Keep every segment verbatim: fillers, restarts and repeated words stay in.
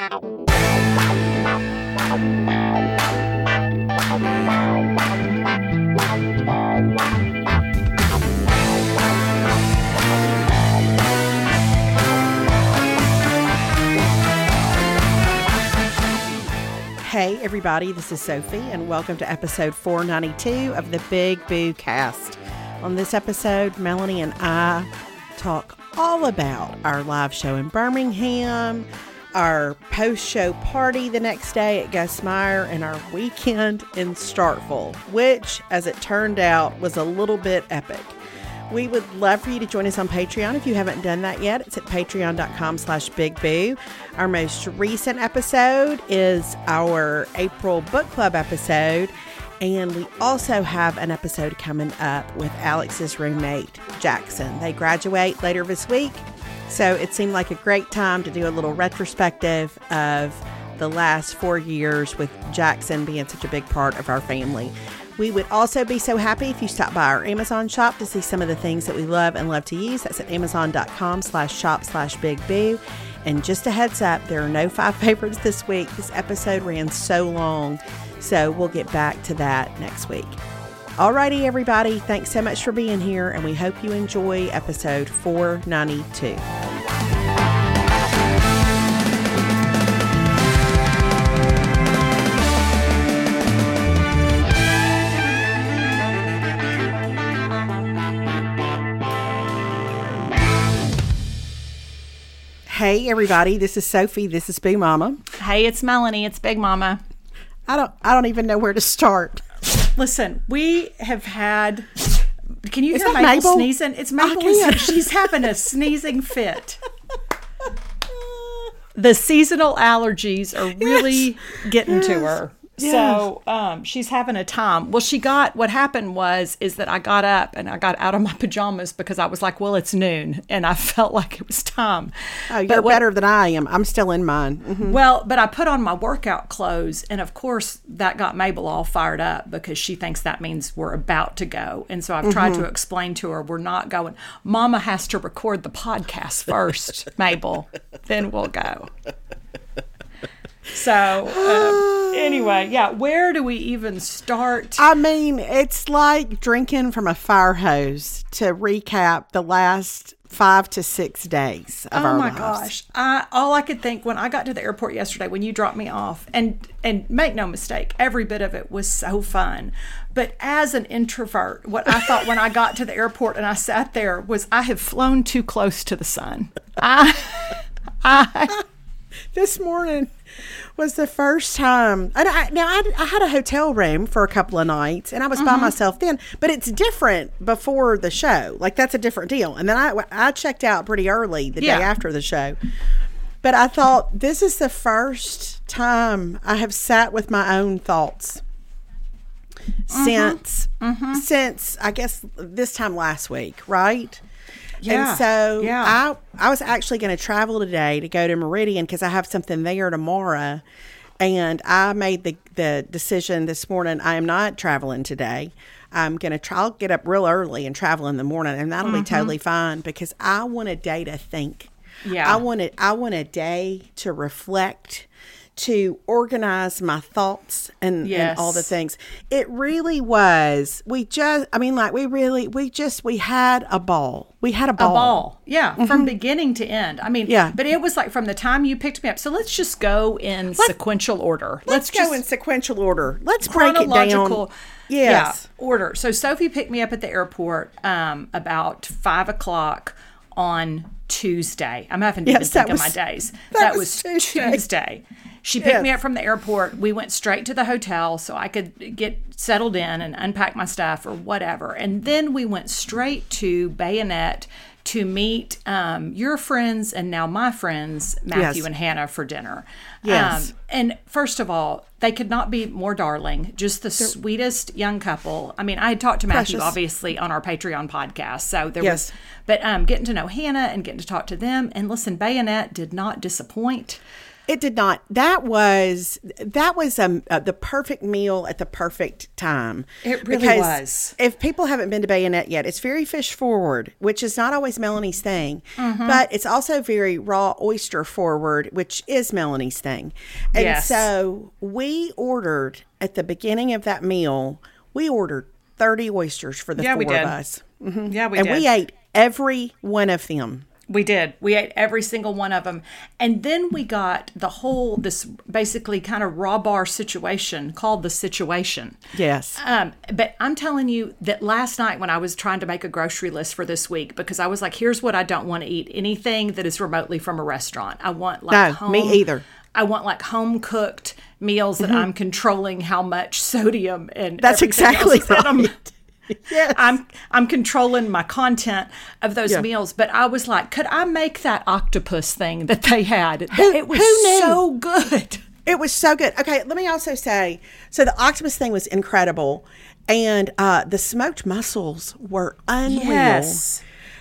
Hey everybody, this is Sophie and welcome to episode four ninety-two of the Big Boo Cast. On this episode, Melanie and I talk all about our live show in Birmingham, our post-show party the next day at Gus Meyer, and our weekend in Starkville, which, as it turned out, was a little bit epic. We would love for you to join us on Patreon if you haven't done that yet. It's at patreon.com slash Big Boo. Our most recent episode is our April book club episode. And we also have an episode coming up with Alex's roommate, Jackson. They graduate later this week. So it seemed like a great time to do a little retrospective of the last four years with Jackson being such a big part of our family. We would also be so happy if you stop by our Amazon shop to see some of the things that we love and love to use. That's at amazon.com slash shop slash Big Boo. And just a heads up, there are no five favorites this week. This episode ran so long, so we'll get back to that next week. Alrighty, everybody. Thanks so much for being here, and we hope you enjoy episode four ninety-two. Hey everybody, this is Sophie. This is Boo Mama. Hey, it's Melanie. It's Big Mama. I don't I don't even know where to start. Listen, we have had. Can you Is hear that Mabel, Mabel sneezing? It's Mabel. She's having a sneezing fit. The seasonal allergies are really Yes. getting Yes. to her. Yes. So um, she's having a time. Well, she got, what happened was, is that I got up and I got out of my pajamas because I was like, well, it's noon. And I felt like it was time. Oh, you're But what- better than I am. I'm still in mine. Mm-hmm. Well, but I put on my workout clothes, and of course that got Mabel all fired up because she thinks that means we're about to go. And so I've tried Mm-hmm. to explain to her we're not going. Mama has to record the podcast first, Mabel, then we'll go. So um, anyway, yeah, where do we even start? I mean, it's like drinking from a fire hose to recap the last five to six days of Oh our my lives. gosh. I all I could think when I got to the airport yesterday when you dropped me off, and and make no mistake, every bit of it was so fun. But as an introvert, what I thought when I got to the airport and I sat there was I have flown too close to the sun. I I This morning was the first time. And I, now, I, I had a hotel room for a couple of nights, and I was by myself then. But it's different before the show. Like, that's a different deal. And then I, I checked out pretty early the Yeah. day after the show. But I thought, this is the first time I have sat with my own thoughts since, since, I guess, this time last week, right? Yeah, And so yeah. I I was actually going to travel today to go to Meridian because I have something there tomorrow. And I made the, the decision this morning, I am not traveling today. I'm going to try, I'll get up real early and travel in the morning, and that'll be totally fine because I want a day to think. Yeah. I want a, I want a day to reflect, to organize my thoughts and, Yes. and all the things. It really was, we just, I mean, like we really, we just, we had a ball. We had a ball. A ball. Yeah, from beginning to end. I mean, Yeah. but it was like from the time you picked me up. So let's just go in sequential order. Let's, go just in sequential order. Let's break it down. chronological Yes. yeah, order. So Sophie picked me up at the airport um, about five o'clock on Tuesday. I'm having to Yes, even think that of my was- days. that That, was was Tuesday. Tuesday. She picked Yes. me up from the airport. We went straight to the hotel so I could get settled in and unpack my stuff or whatever. And then we went straight to Bayonet to meet um, your friends and now my friends, Matthew Yes. and Hannah, for dinner. Yes. Um, and first of all, they could not be more darling. Just the sweetest young couple. I mean, I had talked to Matthew, Precious. obviously, on our Patreon podcast. So there Yes. was, but um, getting to know Hannah and getting to talk to them. And listen, Bayonet did not disappoint. It did not. That was that was um, uh, the perfect meal at the perfect time. It really because was. If people haven't been to Bayonet yet, it's very fish forward, which is not always Melanie's thing, mm-hmm. but it's also very raw oyster forward, which is Melanie's thing. And yes. so we ordered at the beginning of that meal, we ordered thirty oysters for the yeah, four we did. of us. Mm-hmm. Yeah, we and did. And we ate every one of them. We did. We ate every single one of them. And then we got the whole, this basically kind of raw bar situation called The Situation. Yes. Um, but I'm telling you that last night when I was trying to make a grocery list for this week, because I was like, here's what I don't want to eat. Anything that is remotely from a restaurant. I want like no, home. me either. I want like home cooked meals that mm-hmm. I'm controlling how much sodium and That's exactly else is in them. right. Yes. I'm I'm controlling my content of those yeah. meals, but I was like, could I make that octopus thing that they had? Who, it was who knew? so good. It was so good. Okay, let me also say, so the octopus thing was incredible, and uh, the smoked mussels were unreal. Yes.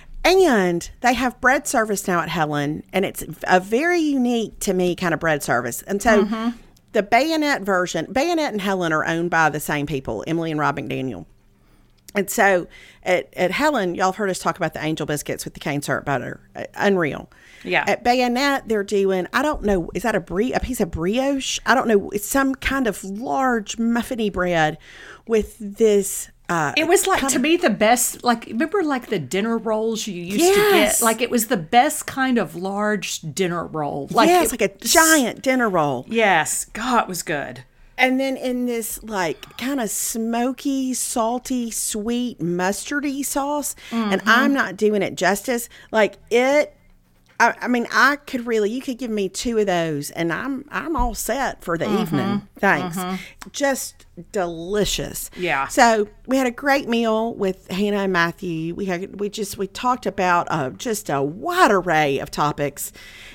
And they have bread service now at Helen, and it's a very unique to me kind of bread service. And so mm-hmm. the Bayonet version, Bayonet and Helen are owned by the same people, Emily and Rob McDaniel. And so at, at Helen, y'all have heard us talk about the angel biscuits with the cane syrup butter. Uh, unreal. Yeah. At Bayonet, they're doing, I don't know, is that a brie, a piece of brioche? I don't know. It's some kind of large muffiny bread with this. Uh, it was like, kind to of, me, the best, like, remember like the dinner rolls you used yes. to get? Like, it was the best kind of large dinner roll. Like, yes, it, like a giant dinner roll. Yes. God, it was good. And then in this like kind of smoky, salty, sweet, mustardy sauce, mm-hmm. and I'm not doing it justice. Like it, I, I mean, I could really, you could give me two of those, and I'm I'm all set for the mm-hmm. evening. Thanks. Mm-hmm. Just delicious. Yeah. So we had a great meal with Hannah and Matthew. We had we just we talked about uh, just a wide array of topics.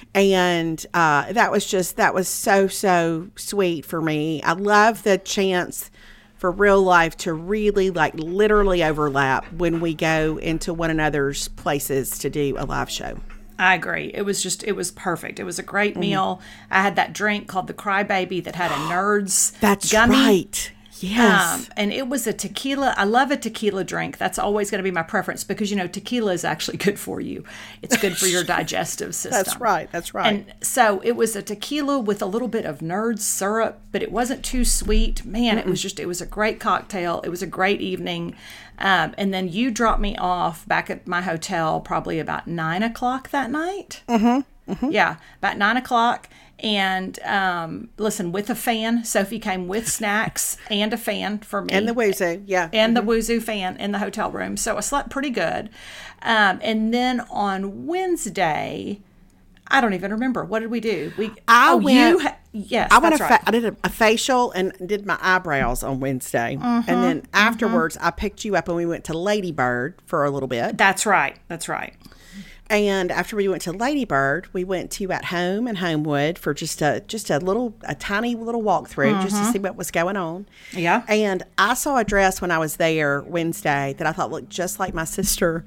And uh, that was just, that was so, so sweet for me. I love the chance for real life to really, like, literally overlap when we go into one another's places to do a live show. I agree. It was just, it was perfect. It was a great meal. Mm. I had that drink called the Crybaby that had a Nerds That's gummy. right. Yes. Um, and it was a tequila. I love a tequila drink. That's always going to be my preference because, you know, tequila is actually good for you. It's good for your digestive system. That's right. That's right. And so it was a tequila with a little bit of Nerds syrup, but it wasn't too sweet. Man, Mm-mm. it was just, it was a great cocktail. It was a great evening. Um, and then you dropped me off back at my hotel probably about nine o'clock that night. Mm-hmm. Mm-hmm. Yeah, about nine o'clock. And um, listen, with a fan, Sophie came with snacks and a fan for me. And the Wuzu, yeah. And mm-hmm. the Wuzu fan in the hotel room. So I slept pretty good. Um, and then on Wednesday, I don't even remember. What did we do? We I oh, went, you ha- yes, I went that's a right. fa- I did a, a facial and did my eyebrows on Wednesday. Mm-hmm, and then afterwards, mm-hmm. I picked you up and we went to Lady Bird for a little bit. That's right. That's right. And after we went to Lady Bird, we went to At Home in Homewood for just a just a little, a tiny little walkthrough mm-hmm. just to see what was going on. Yeah. And I saw a dress when I was there Wednesday that I thought looked just like my sister.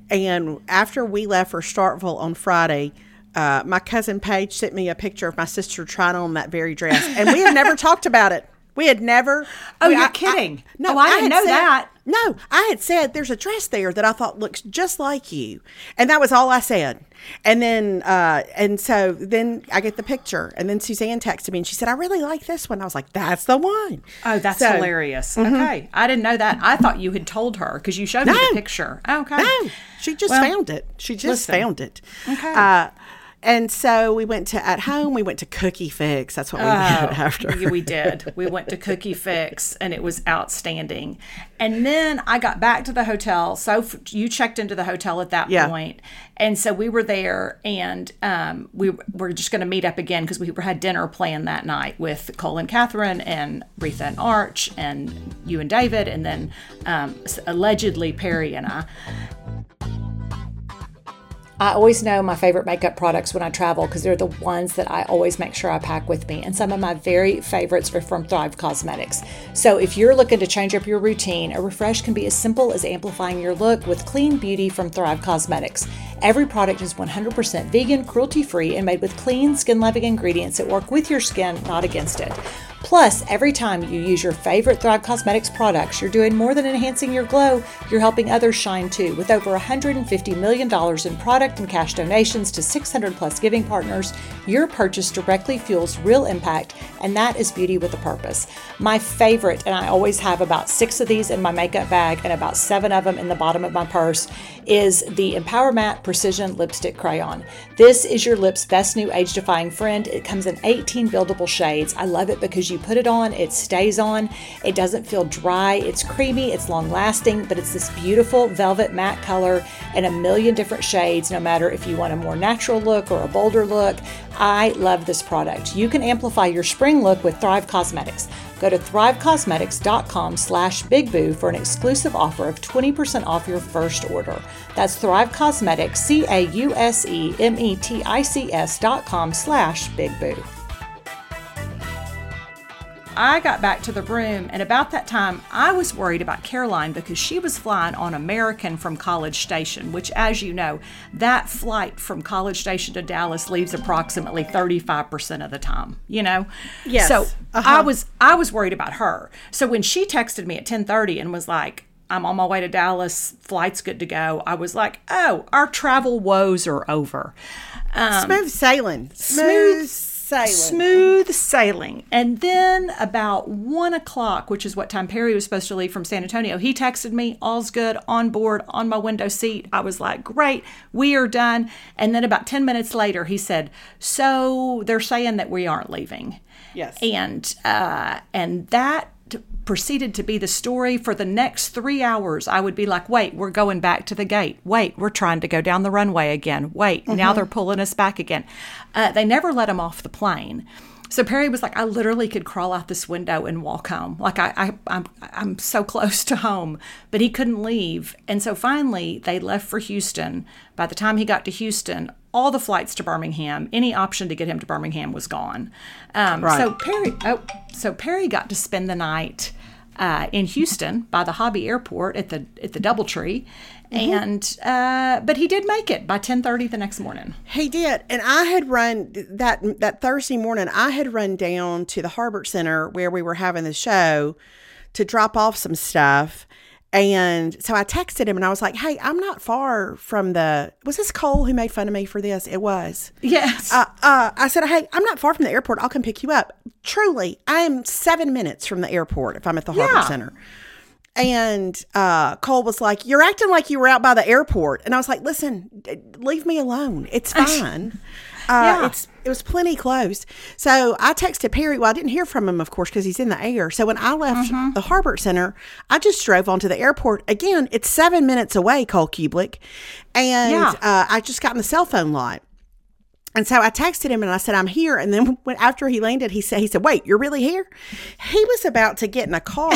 And after we left for Starkville on Friday, uh, my cousin Paige sent me a picture of my sister trying on that very dress. And we had never talked about it. We had never. Oh, we, you're I, kidding. I, no, oh, I, I didn't know said, that. No, I had said there's a dress there that I thought looks just like you. And that was all I said. And then, uh, and so then I get the picture. And then Suzanne texted me and she said, I really like this one. I was like, that's the one. Oh, that's so, hilarious. Mm-hmm. Okay. I didn't know that. I thought you had told her because you showed no, me the picture. Okay. No, she just well, found it. She just listen. found it. Okay. Uh, And so we went to At Home. We went to Cookie Fix. That's what we oh, had after. Yeah, we did. We went to Cookie Fix, and it was outstanding. And then I got back to the hotel. So you checked into the hotel at that yeah. point. And so we were there, and um, we were just going to meet up again because we had dinner planned that night with Cole and Catherine and Retha and Arch and you and David, and then um, allegedly Perry and I. I always know my favorite makeup products when I travel because they're the ones that I always make sure I pack with me. And some of my very favorites are from Thrive Causemetics. So if you're looking to change up your routine, a refresh can be as simple as amplifying your look with clean beauty from Thrive Causemetics. Every product is one hundred percent vegan, cruelty-free, and made with clean, skin-loving ingredients that work with your skin, not against it. Plus, every time you use your favorite Thrive Causemetics products, you're doing more than enhancing your glow, you're helping others shine too. With over one hundred fifty million dollars in product and cash donations to six hundred plus giving partners, your purchase directly fuels real impact, and that is beauty with a purpose. My favorite, and I always have about six of these in my makeup bag and about seven of them in the bottom of my purse, is the Empower Matte Precision Lipstick Crayon. This is your lips' best new age-defying friend. It comes in eighteen buildable shades. I love it because you put it on, it stays on, it doesn't feel dry, it's creamy, it's long-lasting, but it's this beautiful velvet matte color in a million different shades, no matter if you want a more natural look or a bolder look. I love this product. You can amplify your spring look with Thrive Causemetics. Go to thrivecausemetics.com slash bigboo for an exclusive offer of twenty percent off your first order. That's Thrive Causemetics, C A U S E M E T I C S dot com slash bigboo. I got back to the room, and about that time, I was worried about Caroline because she was flying on American from College Station, which, as you know, that flight from College Station to Dallas leaves approximately thirty-five percent of the time, you know? Yes. So uh-huh. I was I was worried about her. So when she texted me at ten thirty and was like, I'm on my way to Dallas, flight's good to go, I was like, oh, our travel woes are over. Um, smooth sailing. Smooth Sailing. Smooth sailing. And then about one o'clock, which is what time Perry was supposed to leave from San Antonio, he texted me, all's good, on board, on my window seat. I was like, great, we are done. And then about ten minutes later, he said, so they're saying that we aren't leaving. Yes. And, uh, and that proceeded to be the story for the next three hours. I would be like, wait, we're going back to the gate. Wait, we're trying to go down the runway again. Wait, mm-hmm. Now they're pulling us back again. Uh, they never let him off the plane. So Perry was like, I literally could crawl out this window and walk home. Like I, I, I'm, I'm so close to home, but he couldn't leave. And so finally they left for Houston. By the time he got to Houston, all the flights to Birmingham, any option to get him to Birmingham was gone. Um, right. So Perry, oh, so Perry got to spend the night uh, in Houston by the Hobby Airport at the at the DoubleTree, mm-hmm. and uh, but he did make it by ten thirty the next morning. He did, and I had run that that Thursday morning. I had run down to the Harbert Center where we were having the show to drop off some stuff. And so I texted him and I was like, hey, I'm not far from the, was this Cole who made fun of me for this? It was. Yes. Uh, uh, I said, hey, I'm not far from the airport. I'll come pick you up. Truly, I am seven minutes from the airport if I'm at the Harbor yeah. Center. And uh, Cole was like, you're acting like you were out by the airport. And I was like, listen, leave me alone. It's fine. Uh, yeah. It's it was plenty close. So I texted Perry. Well, I didn't hear from him, of course, because he's in the air. So when I left mm-hmm. the Harbert Center, I just drove onto the airport. Again, it's seven minutes away, Cole Kubelik. And yeah. uh, I just got in the cell phone lot. And so I texted him and I said, I'm here. And then when, after he landed, he said, he said, wait, you're really here? He was about to get in a car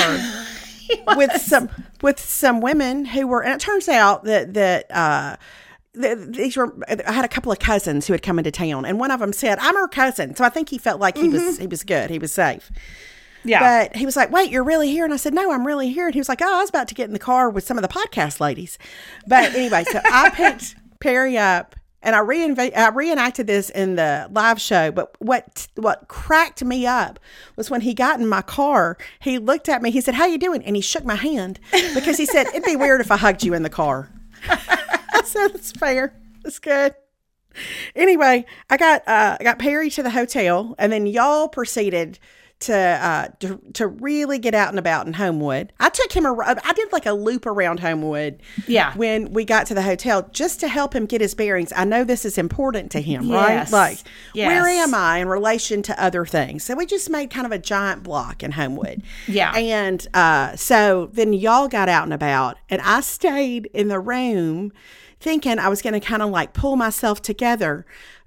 with some with some women who were, and it turns out that, that, uh, these were, I had a couple of cousins who had come into town, and one of them said, I'm her cousin. So I think he felt like he mm-hmm. was, he was good. He was safe. Yeah. But he was like, wait, you're really here? And I said, no, I'm really here. And he was like, oh, I was about to get in the car with some of the podcast ladies. But anyway, so I picked Perry up and I, reinv- I reenacted this in the live show. But what, what cracked me up was when he got in my car, he looked at me, he said, how you doing? And he shook my hand because he said, it'd be weird if I hugged you in the car. I said, that's fair. That's good. Anyway, I got uh, I got Perry to the hotel, and then y'all proceeded to uh, to, to really get out and about in Homewood. I took him around. I did like a loop around Homewood. Yeah. When we got to the hotel, just to help him get his bearings. I know this is important to him, yes. right? Like, yes. where am I in relation to other things? So we just made kind of a giant block in Homewood. Yeah. And uh, so then y'all got out and about, and I stayed in the room thinking I was going to kind of like pull myself together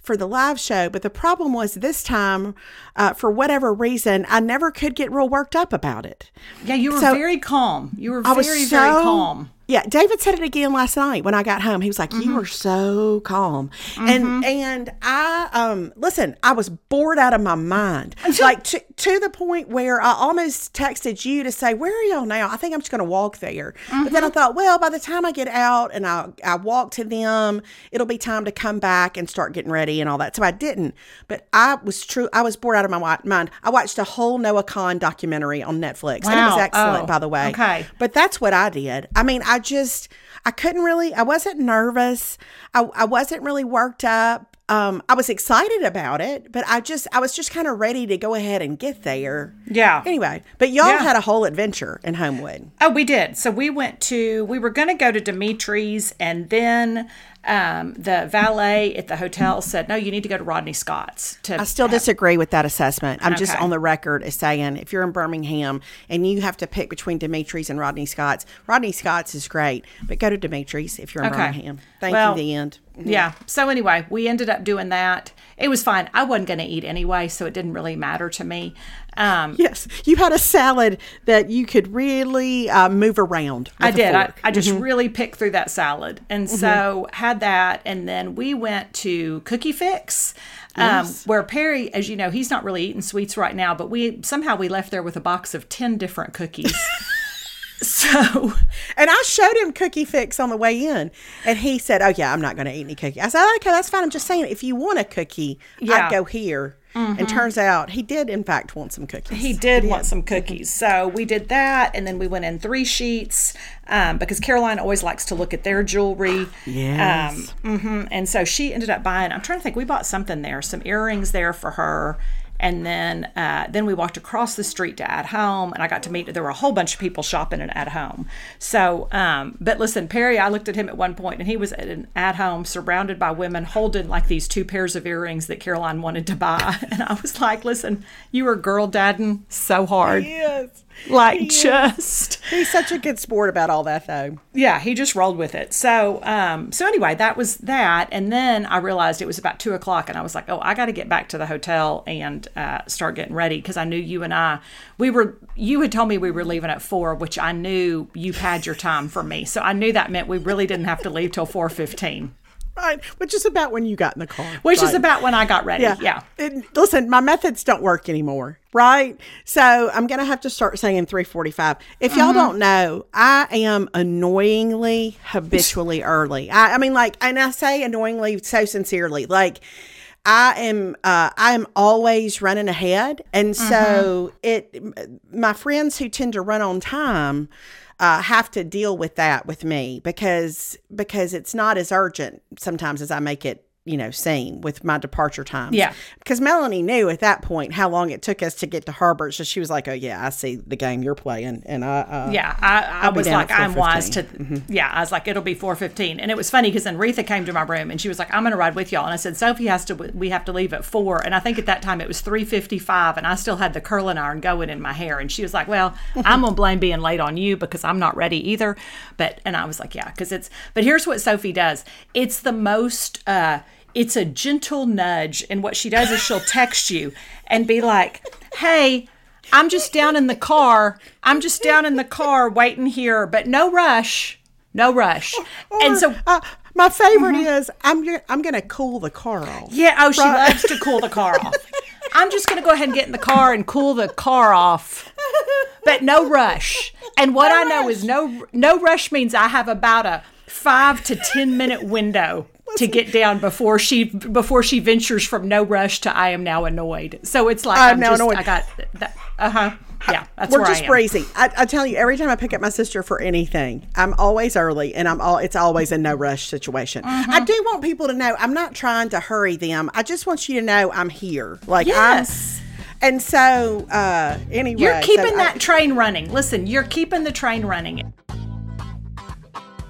for the live show. But the problem was this time, uh, for whatever reason, I never could get real worked up about it. Yeah, you were So, very calm. You were I very, was very so- calm. Yeah, David said it again last night when I got home. He was like, "You were so calm," and and I um listen. I was bored out of my mind, like to, to the point where I almost texted you to say, "Where are y'all now?" I think I'm just going to walk there. But then I thought, well, by the time I get out and I I walk to them, it'll be time to come back and start getting ready and all that. So I didn't. But I was true. I was bored out of my wi- mind. I watched a whole Noah Khan documentary on Netflix, and it was Wow. excellent, Oh, by the way. okay. But that's what I did. I mean, I just, I couldn't really, I wasn't nervous. I, I wasn't really worked up. Um, I was excited about it, but I just, I was just kind of ready to go ahead and get there. Yeah. Anyway, but y'all Yeah. had a whole adventure in Homewood. Oh, we did. So we went to, we were going to go to Dimitri's, and then um, the valet at the hotel said, no, you need to go to Rodney Scott's. To I still disagree with that assessment. I'm just Okay. on the record as saying if you're in Birmingham and you have to pick between Dimitri's and Rodney Scott's, Rodney Scott's is great, but go to Dimitri's if you're in Okay. Birmingham. Thank Well, you, the end. Yeah. So anyway, we ended up doing that. It was fine. I wasn't going to eat anyway, so it didn't really matter to me. Um, Yes, you had a salad that you could really uh, move around. With I a did. I, fork. I just really picked through that salad. And so had that. And then we went to Cookie Fix, um, Yes. where Perry, as you know, he's not really eating sweets right now, but we somehow we left there with a box of ten different cookies. So, And I showed him Cookie Fix on the way in, and he said, "Oh yeah, I'm not going to eat any cookie." I said, "Okay, that's fine. I'm just saying, if you want a cookie, Yeah. I'd go here." And turns out he did, in fact, want some cookies. he did want some cookies. So we did that. And then we went in three sheets um, because Caroline always likes to look at their jewelry. Yes. Um, hmm And so she ended up buying, I'm trying to think, we bought something there, some earrings there for her. And then uh, then we walked across the street to At Home, and I got to meet, there were a whole bunch of people shopping at At Home. So, um, but listen, Perry, I looked at him at one point, and he was at an At Home surrounded by women holding like these two pairs of earrings that Caroline wanted to buy. And I was like, listen, you were girl dadding so hard. Yes. Like He is. just... He's such a good sport about all that, though. Yeah, he just rolled with it. So, um, so anyway, that was that. And then I realized it was about two o'clock, and I was like, "Oh, I got to get back to the hotel and uh, start getting ready," because I knew you and I, we were. You had told me we were leaving at four, which I knew you had your time for me. So I knew that meant we really didn't have to leave till four fifteen, Right, which is about when you got in the car. which right? is about when I got ready. Yeah. Yeah. And listen, my methods don't work anymore, right? So I'm going to have to start saying three forty-five. If y'all don't know, I am annoyingly, habitually early. I, I mean, like, and I say annoyingly so sincerely, like, I am uh, I am always running ahead. And so it my friends who tend to run on time uh, have to deal with that with me because because it's not as urgent sometimes as I make it, you know, seem with my departure times. Yeah. Because Melanie knew at that point how long it took us to get to Harbor. So she was like, "Oh yeah, I see the game you're playing." And I uh, Yeah, I, I I'll be was down like, at I'm wise to, four fifteen. yeah, I was like, it'll be four fifteen. And it was funny because then Retha came to my room and she was like, I'm going to ride with y'all. And I said, Sophie has to, we have to leave at four. And I think at that time it was three fifty-five and I still had the curling iron going in my hair. And she was like, well, I'm going to blame being late on you because I'm not ready either. But, and I was like, yeah, because it's, but here's what Sophie does. It's the most, uh, it's a gentle nudge. And what she does is she'll text you and be like, hey, I'm just down in the car. I'm just down in the car waiting here, but no rush. No rush. and Or, so, uh, my favorite is I'm g- I'm going to cool the car off. yeah, oh, she Right. loves to cool the car off. I'm just going to go ahead and get in the car and cool the car off, but no rush. And what No I know rush. is no no rush means I have about a five to ten minute window to get down before she before she ventures from no rush to I am now annoyed. So it's like I'm I'm, now just, annoyed. I got that. Uh huh. Yeah, that's We're where just I am. breezy. I, I tell you, every time I pick up my sister for anything, I'm always early, and I'm all. It's always a no rush situation. Mm-hmm. I do want people to know I'm not trying to hurry them. I just want you to know I'm here. Like Yes. I'm. And so, uh, anyway, You're keeping so that I, train running. Listen, you're keeping the train running.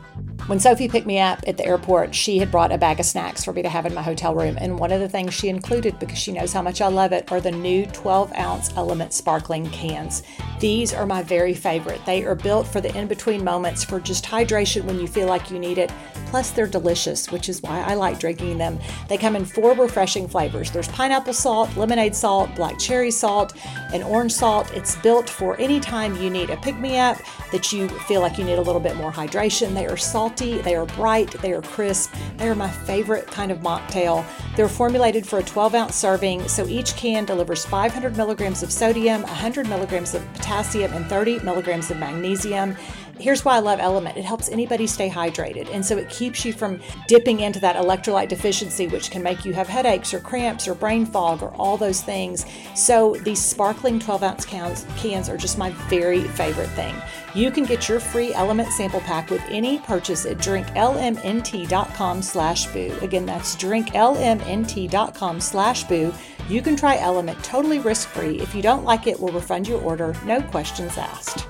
When Sophie picked me up at the airport, she had brought a bag of snacks for me to have in my hotel room. And one of the things she included, because she knows how much I love it, are the new twelve ounce Element sparkling cans. These are my very favorite. They are built for the in-between moments for just hydration when you feel like you need it. Plus, they're delicious, which is why I like drinking them. They come in four refreshing flavors. There's pineapple salt, lemonade salt, black cherry salt, and orange salt. It's built for any time you need a pick-me-up, that you feel like you need a little bit more hydration. They are salty, they are bright, they are crisp. They are my favorite kind of mocktail. They're formulated for a twelve ounce serving, so each can delivers five hundred milligrams of sodium, one hundred milligrams of potassium, and thirty milligrams of magnesium. Here's why I love Element. It helps anybody stay hydrated, and so it keeps you from dipping into that electrolyte deficiency, which can make you have headaches or cramps or brain fog or all those things. So these sparkling twelve ounce cans, cans are just my very favorite thing. You can get your free Element sample pack with any purchase at drinklmnt.com slash boo. Again, that's drinklmnt.com slash boo. You can try Element totally risk-free. If you don't like it, we'll refund your order. No questions asked.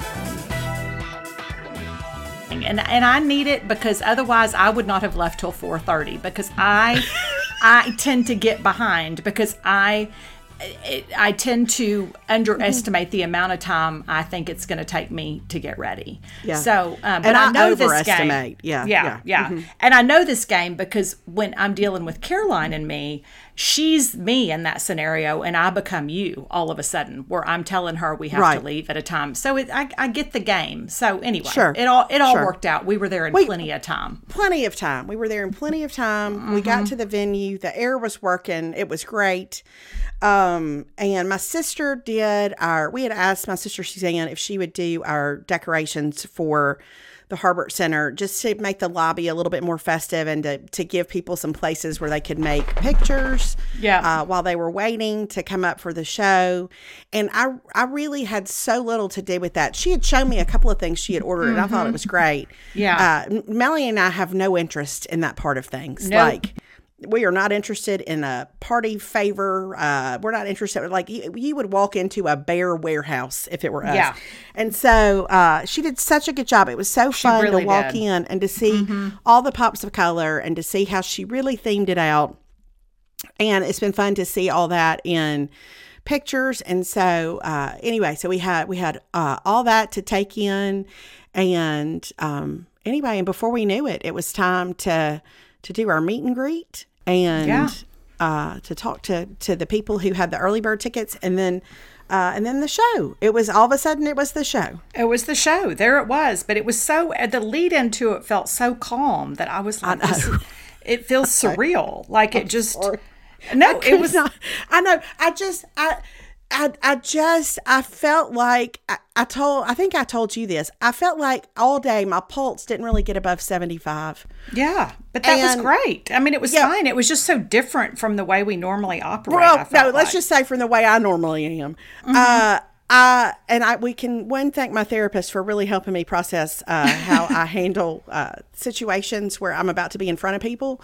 And and I need it because otherwise I would not have left till four thirty, because I I tend to get behind because I it, I tend to underestimate the amount of time I think it's going to take me to get ready. Yeah. So, um, but and I, I know overestimate. this game. Yeah. Yeah. Yeah. yeah. Mm-hmm. And I know this game because when I'm dealing with Caroline and me, she's me in that scenario, and I become you all of a sudden, where I'm telling her we have right. to leave at a time. So it, I, I get the game. So anyway, sure. it all it all sure. worked out. We were there in we, plenty of time. Plenty of time. We were there in plenty of time. Mm-hmm. We got to the venue. The air was working. It was great. Um, and my sister did our, we had asked my sister Suzanne if she would do our decorations for the Harbert Center, just to make the lobby a little bit more festive and to, to give people some places where they could make pictures yeah. uh, while they were waiting to come up for the show. And I I really had so little to do with that. She had shown me a couple of things she had ordered, mm-hmm. and I thought it was great. Yeah. Uh, Melanie and I have no interest in that part of things. Nope. Like, we are not interested in a party favor. Uh, we're not interested. Like, you, you would walk into a bare warehouse if it were us. Yeah. And so uh, she did such a good job. It was so fun really to walk did. in and to see mm-hmm. all the pops of color and to see how she really themed it out. And it's been fun to see all that in pictures. And so uh, anyway, so we had we had uh, all that to take in. And um, anyway, and before we knew it, it was time to to do our meet and greet and yeah. uh, to talk to, to the people who had the early bird tickets, and then uh, and then the show. It was all of a sudden it was the show. It was the show. There it was. But it was so, the lead into it felt so calm that I was like, I know. This is, it feels surreal. Like it I'm just, sorry. no, I it was not. I know. I just, I, I, I just, I felt like, I, I told, I think I told you this. I felt like all day my pulse didn't really get above seventy-five. Yeah, but that And- was great. I mean, it was Yeah. fine. It was just so different from the way we normally operate. Well, I no, felt let's like. just say from the way I normally am. Mm-hmm. Uh, I, and I, we can, one, thank my therapist for really helping me process uh, how I handle uh, situations where I'm about to be in front of people.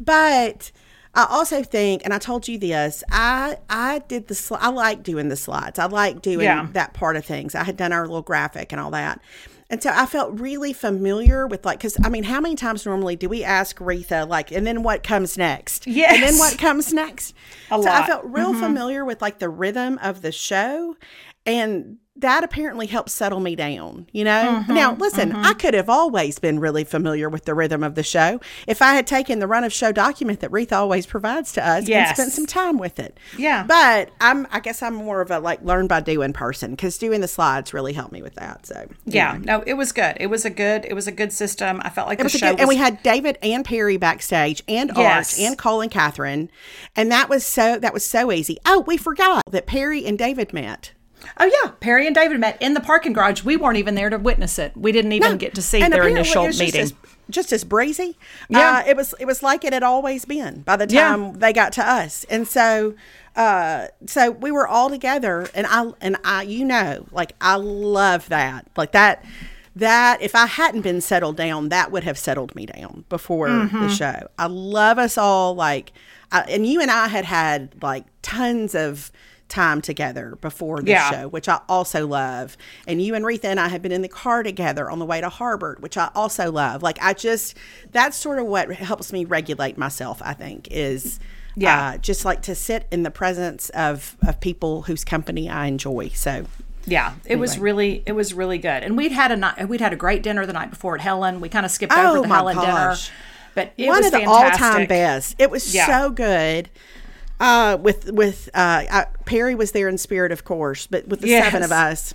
But I also think, and I told you this, I I did the, sli- I like doing the slides. I like doing Yeah. that part of things. I had done our little graphic and all that. And so I felt really familiar with, like, because, I mean, how many times normally do we ask Retha, like, and then what comes next? Yes. And then what comes next? A so lot. I felt real familiar with, like, the rhythm of the show. And that apparently helped settle me down, you know? Mm-hmm, Now, listen, mm-hmm. I could have always been really familiar with the rhythm of the show if I had taken the run of show document that Retha always provides to us Yes. and spent some time with it. Yeah. But I'm, I guess I'm more of a, like, learn by doing person, because doing the slides really helped me with that. So Yeah, anyway. no, it was good. It was a good, it was a good system. I felt like It the was a show good, was, and we had David and Perry backstage, and Yes. Art and Cole and Catherine, and that was so that was so easy. Oh, we forgot that Perry and David met. oh yeah, Perry and David met in the parking garage. We weren't even there to witness it. We didn't even No. get to see And their apparently initial it was meeting. Just as, just as breezy. Yeah. Uh, it was it was like it had always been by the Yeah. time they got to us. And so uh, so we were all together, and I and I you know, like, I love that. Like that that if I hadn't been settled down, that would have settled me down before Mm-hmm. the show. I love us all, like, I, and you and I had had, like, tons of time together before the Yeah. show, which I also love. And you and Retha and I have been in the car together on the way to Harvard, which I also love. Like, I just, that's sort of what helps me regulate myself, I think, is Yeah. uh, just like to sit in the presence of, of people whose company I enjoy. So, Yeah, it was Anyway. really it was really good, and we'd had a night we'd had a great dinner the night before at Helen. We kind of skipped Oh, over the my Helen gosh. dinner, but it one was of the fantastic. all-time best. It was Yeah. so good. Uh, with with uh, uh, Perry was there in spirit, of course, but with the Yes. seven of us,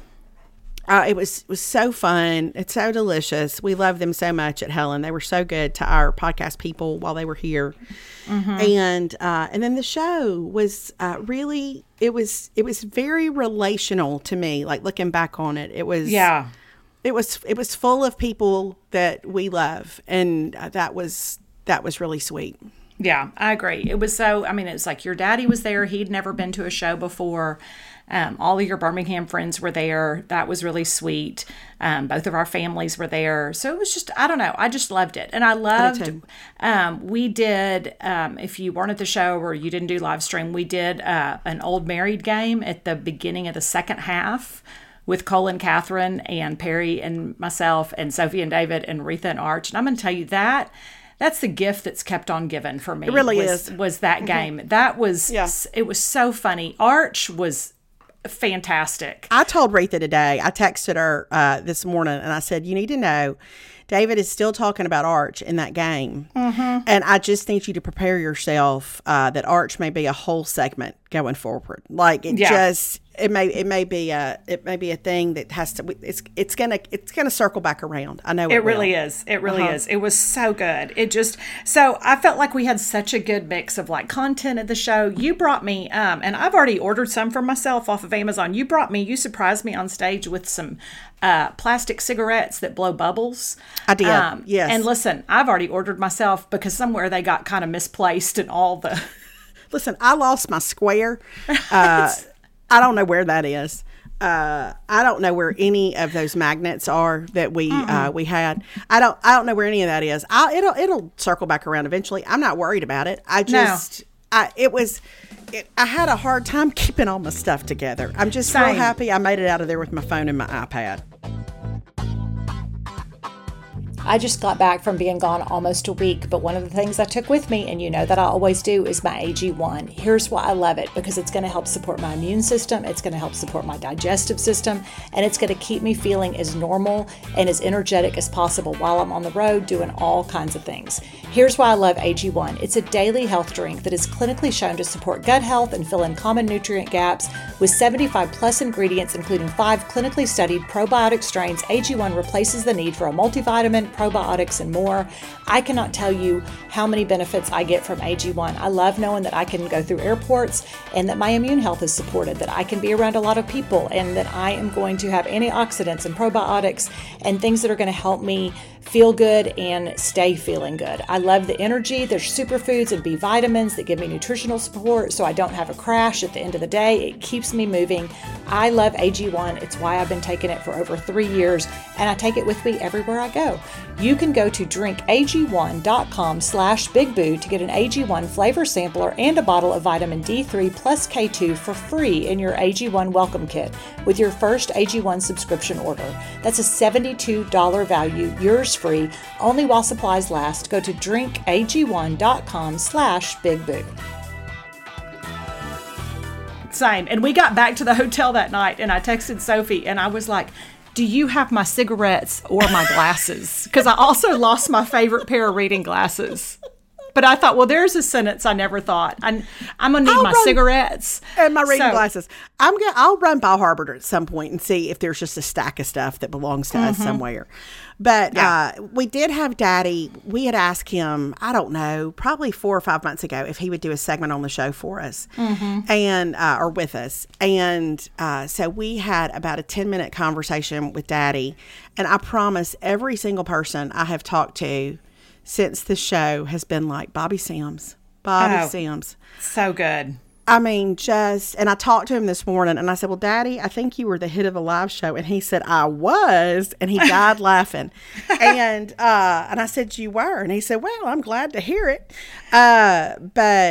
uh, it was it was so fun. It's so delicious. We love them so much at Helen. They were so good to our podcast people while they were here, Mm-hmm. and uh, and then the show was uh, really it was it was very relational to me. Like, looking back on it, it was Yeah, it was it was full of people that we love, and uh, that was that was really sweet. yeah, I agree. It was so. I mean, it was like your daddy was there. He'd never been to a show before. Um, all of your Birmingham friends were there. That was really sweet. Um, both of our families were there. So it was just, I don't know. I just loved it. And I loved, too. um, we did, um, if you weren't at the show or you didn't do live stream, we did uh, an old married game at the beginning of the second half with Cole and Catherine and Perry and myself and Sophie and David and Retha and Arch. And I'm going to tell you that that's the gift that's kept on giving for me. It really was, is. Was that game. That was, Yeah. it was so funny. Arch was fantastic. I told Retha today, I texted her uh, this morning, and I said, you need to know, David is still talking about Arch in that game. Mm-hmm. And I just need you to prepare yourself uh, that Arch may be a whole segment going forward. Like, it Yeah. just, it may, it may be a, it may be a thing that has to, it's, it's gonna, it's gonna circle back around. I know it, It really will. is. It really Uh-huh. is. It was so good. It just, so I felt like we had such a good mix of like content at the show. You brought me, um, and I've already ordered some for myself off of Amazon. You brought me, you surprised me on stage with some uh, plastic cigarettes that blow bubbles. I did, yes. And listen, I've already ordered myself because somewhere they got kind of misplaced and all the. Listen, I lost my square. Uh, I don't know where that is. Uh, I don't know where any of those magnets are that we uh, we had. I don't I don't know where any of that is. I it'll it'll circle back around eventually. I'm not worried about it. I just I it was it, I had a hard time keeping all my stuff together. I'm just so Same. happy I made it out of there with my phone and my iPad. I just got back from being gone almost a week, but one of the things I took with me, and you know that I always do, is my A G one. Here's why I love it, because it's going to help support my immune system, it's going to help support my digestive system, and it's going to keep me feeling as normal and as energetic as possible while I'm on the road doing all kinds of things. Here's why I love A G one. It's a daily health drink that is clinically shown to support gut health and fill in common nutrient gaps. With seventy-five plus ingredients, including five clinically studied probiotic strains, A G one replaces the need for a multivitamin, probiotics, and more. I cannot tell you how many benefits I get from A G one. I love knowing that I can go through airports and that my immune health is supported, that I can be around a lot of people, and that I am going to have antioxidants and probiotics and things that are going to help me feel good and stay feeling good. I love the energy. There's superfoods and B vitamins that give me nutritional support so I don't have a crash at the end of the day. It keeps me moving. I love A G one. It's why I've been taking it for over three years, and I take it with me everywhere I go. You can go to drink A G one dot com slash big boo to get an A G one flavor sampler and a bottle of vitamin D three plus K two for free in your A G one welcome kit with your first A G one subscription order. That's a seventy-two dollars value, yours free, only while supplies last. Go to drink A G one dot com slash big boo. Same. And we got back to the hotel that night, and I texted Sophie, and I was like, do you have my cigarettes or my glasses? Because I also lost my favorite pair of reading glasses. But I thought, well, there's a sentence I never thought. I'm, I'm going to need I'll my run- cigarettes. And my reading So- glasses. I'm gonna. I'll run by Harvard at some point and see if there's just a stack of stuff that belongs to us somewhere. But Yeah. uh, we did have Daddy. We had asked him, I don't know, probably four or five months ago, if he would do a segment on the show for us, and uh, or with us. And uh, so we had about a ten minute conversation with Daddy. And I promise, every single person I have talked to since the show has been like, Bobby Sims, Bobby Oh. Sims. So good. I mean, just, and I talked to him this morning and I said, well, Daddy, I think you were the hit of a live show. And he said, I was. And he died laughing. And, uh, and I said, you were. And he said, well, I'm glad to hear it. Uh, but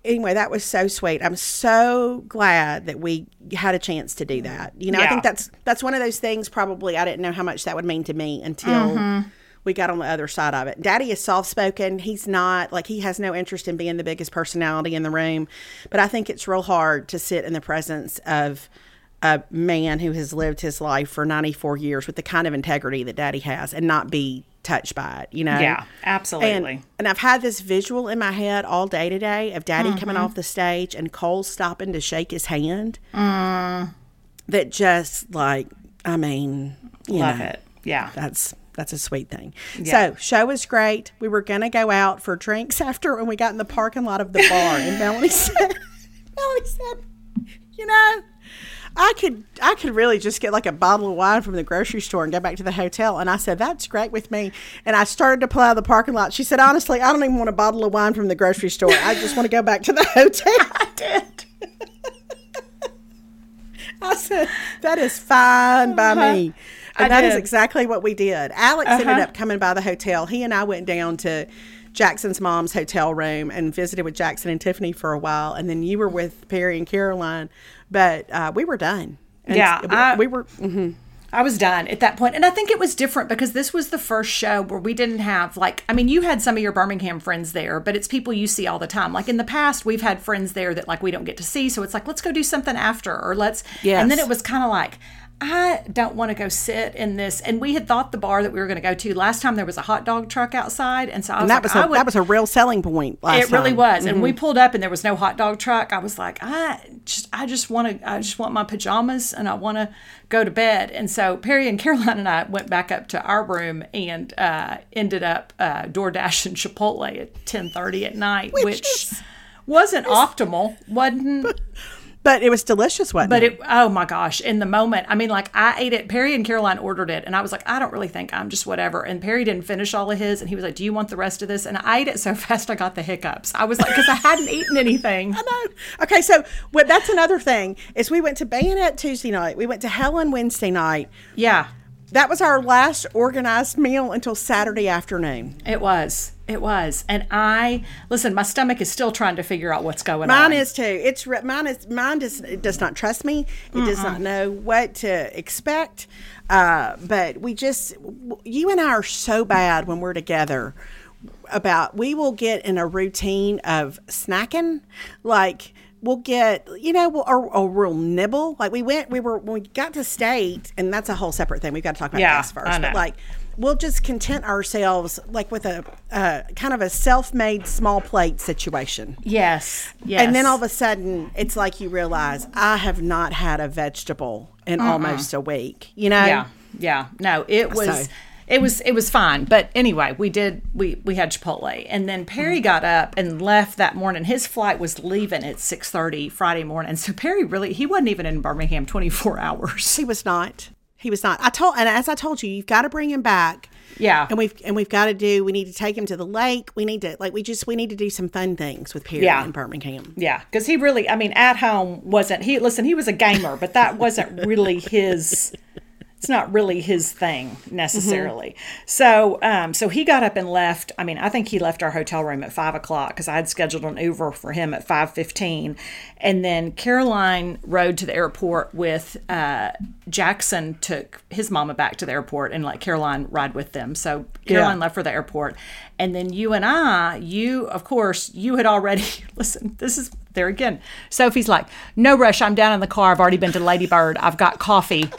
anyway, that was so sweet. I'm so glad that we had a chance to do that. You know, Yeah. I think that's that's one of those things. Probably I didn't know how much that would mean to me until Mm-hmm. we got on the other side of it. Daddy is soft spoken. He's not like he has no interest in being the biggest personality in the room. But I think it's real hard to sit in the presence of a man who has lived his life for ninety-four years with the kind of integrity that Daddy has and not be touched by it, you know? Yeah, absolutely. And, and I've had this visual in my head all day today of Daddy coming off the stage and Cole stopping to shake his hand. Mm. That just like, I mean, you Love know, it. Yeah. That's that's a sweet thing. Yeah. So show was great. We were gonna go out for drinks after, and we got in the parking lot of the bar, and Melanie said, Melanie said, you know, I could I could really just get like a bottle of wine from the grocery store and go back to the hotel. And I said, that's great with me. And I started to pull out of the parking lot. She said, honestly, I don't even want a bottle of wine from the grocery store. I just want to go back to the hotel. I did. I said, that is fine by Uh-huh. me. And I that is did. exactly what we did. Alex ended Uh-huh. up coming by the hotel. He and I went down to Jackson's mom's hotel room and visited with Jackson and Tiffany for a while. And then you were with Perry and Caroline. But uh, we were done. And Yeah, we, I- we were. mhm. I was done at that point. And I think it was different because this was the first show where we didn't have, like, I mean, you had some of your Birmingham friends there, but it's people you see all the time. Like in the past, we've had friends there that, like, we don't get to see. So it's like, let's go do something after, or let's. Yes. And then it was kind of like, I don't want to go sit in this. And we had thought the bar that we were going to go to last time there was a hot dog truck outside. And so I was And that like, was I a, would, that was a real selling point last it really time. was. And we pulled up and there was no hot dog truck. I was like, I just I just want to I just want my pajamas and I want to go to bed. And so Perry and Caroline and I went back up to our room and uh, ended up uh, DoorDash and Chipotle at ten thirty at night, which, Which is- wasn't optimal. Wasn't But it was delicious, wasn't but it? it, oh my gosh, in the moment, I mean, like I ate it. Perry and Caroline ordered it, and I was like, I don't really think I'm just whatever. And Perry didn't finish all of his, and he was like, do you want the rest of this? And I ate it so fast I got the hiccups. I was like, because I hadn't eaten anything. I know. Okay, so well, that's another thing is we went to Bayonet Tuesday night. We went to Helen Wednesday night. Yeah, That was our last organized meal until Saturday afternoon. it was. It was. And I, listen, my stomach is still trying to figure out what's going Mine on. is too. It's re- mine is mine does it does not trust me. It does not know what to expect. Uh, but we just you and I are so bad when we're together. About we will get in a routine of snacking, like we'll get you know we'll, or, or we'll nibble. Like we went, we were when we got to state, and that's a whole separate thing. We've got to talk about Yeah, this first. I know. But like we'll just content ourselves like with a uh, kind of a self-made small plate situation. Yes. Yes. And then all of a sudden, it's like you realize I have not had a vegetable in almost a week. You know? Yeah. Yeah. No, it was. So- It was it was fine, but anyway, we did we we had Chipotle, and then Perry got up and left that morning. His flight was leaving at six thirty Friday morning, so Perry really he wasn't even in Birmingham twenty four hours. He was not. He was not. I told, and as I told you, you've got to bring him back. Yeah, And we've and we've got to do. We need to take him to the lake. We need to like we just we need to do some fun things with Perry Yeah. in Birmingham. yeah, because he really, I mean, at home wasn't he? Listen, he was a gamer, but that wasn't really his. It's not really his thing necessarily. So, um, so he got up and left. I mean, I think he left our hotel room at five o'clock because I had scheduled an Uber for him at five fifteen, and then Caroline rode to the airport with uh, Jackson. Took his mama back to the airport and let Caroline ride with them. So Caroline Yeah. left for the airport, and then you and I, you of course, you had already listen. This is there again. Sophie's like, no rush. I'm down in the car. I've already been to Lady Bird. I've got coffee.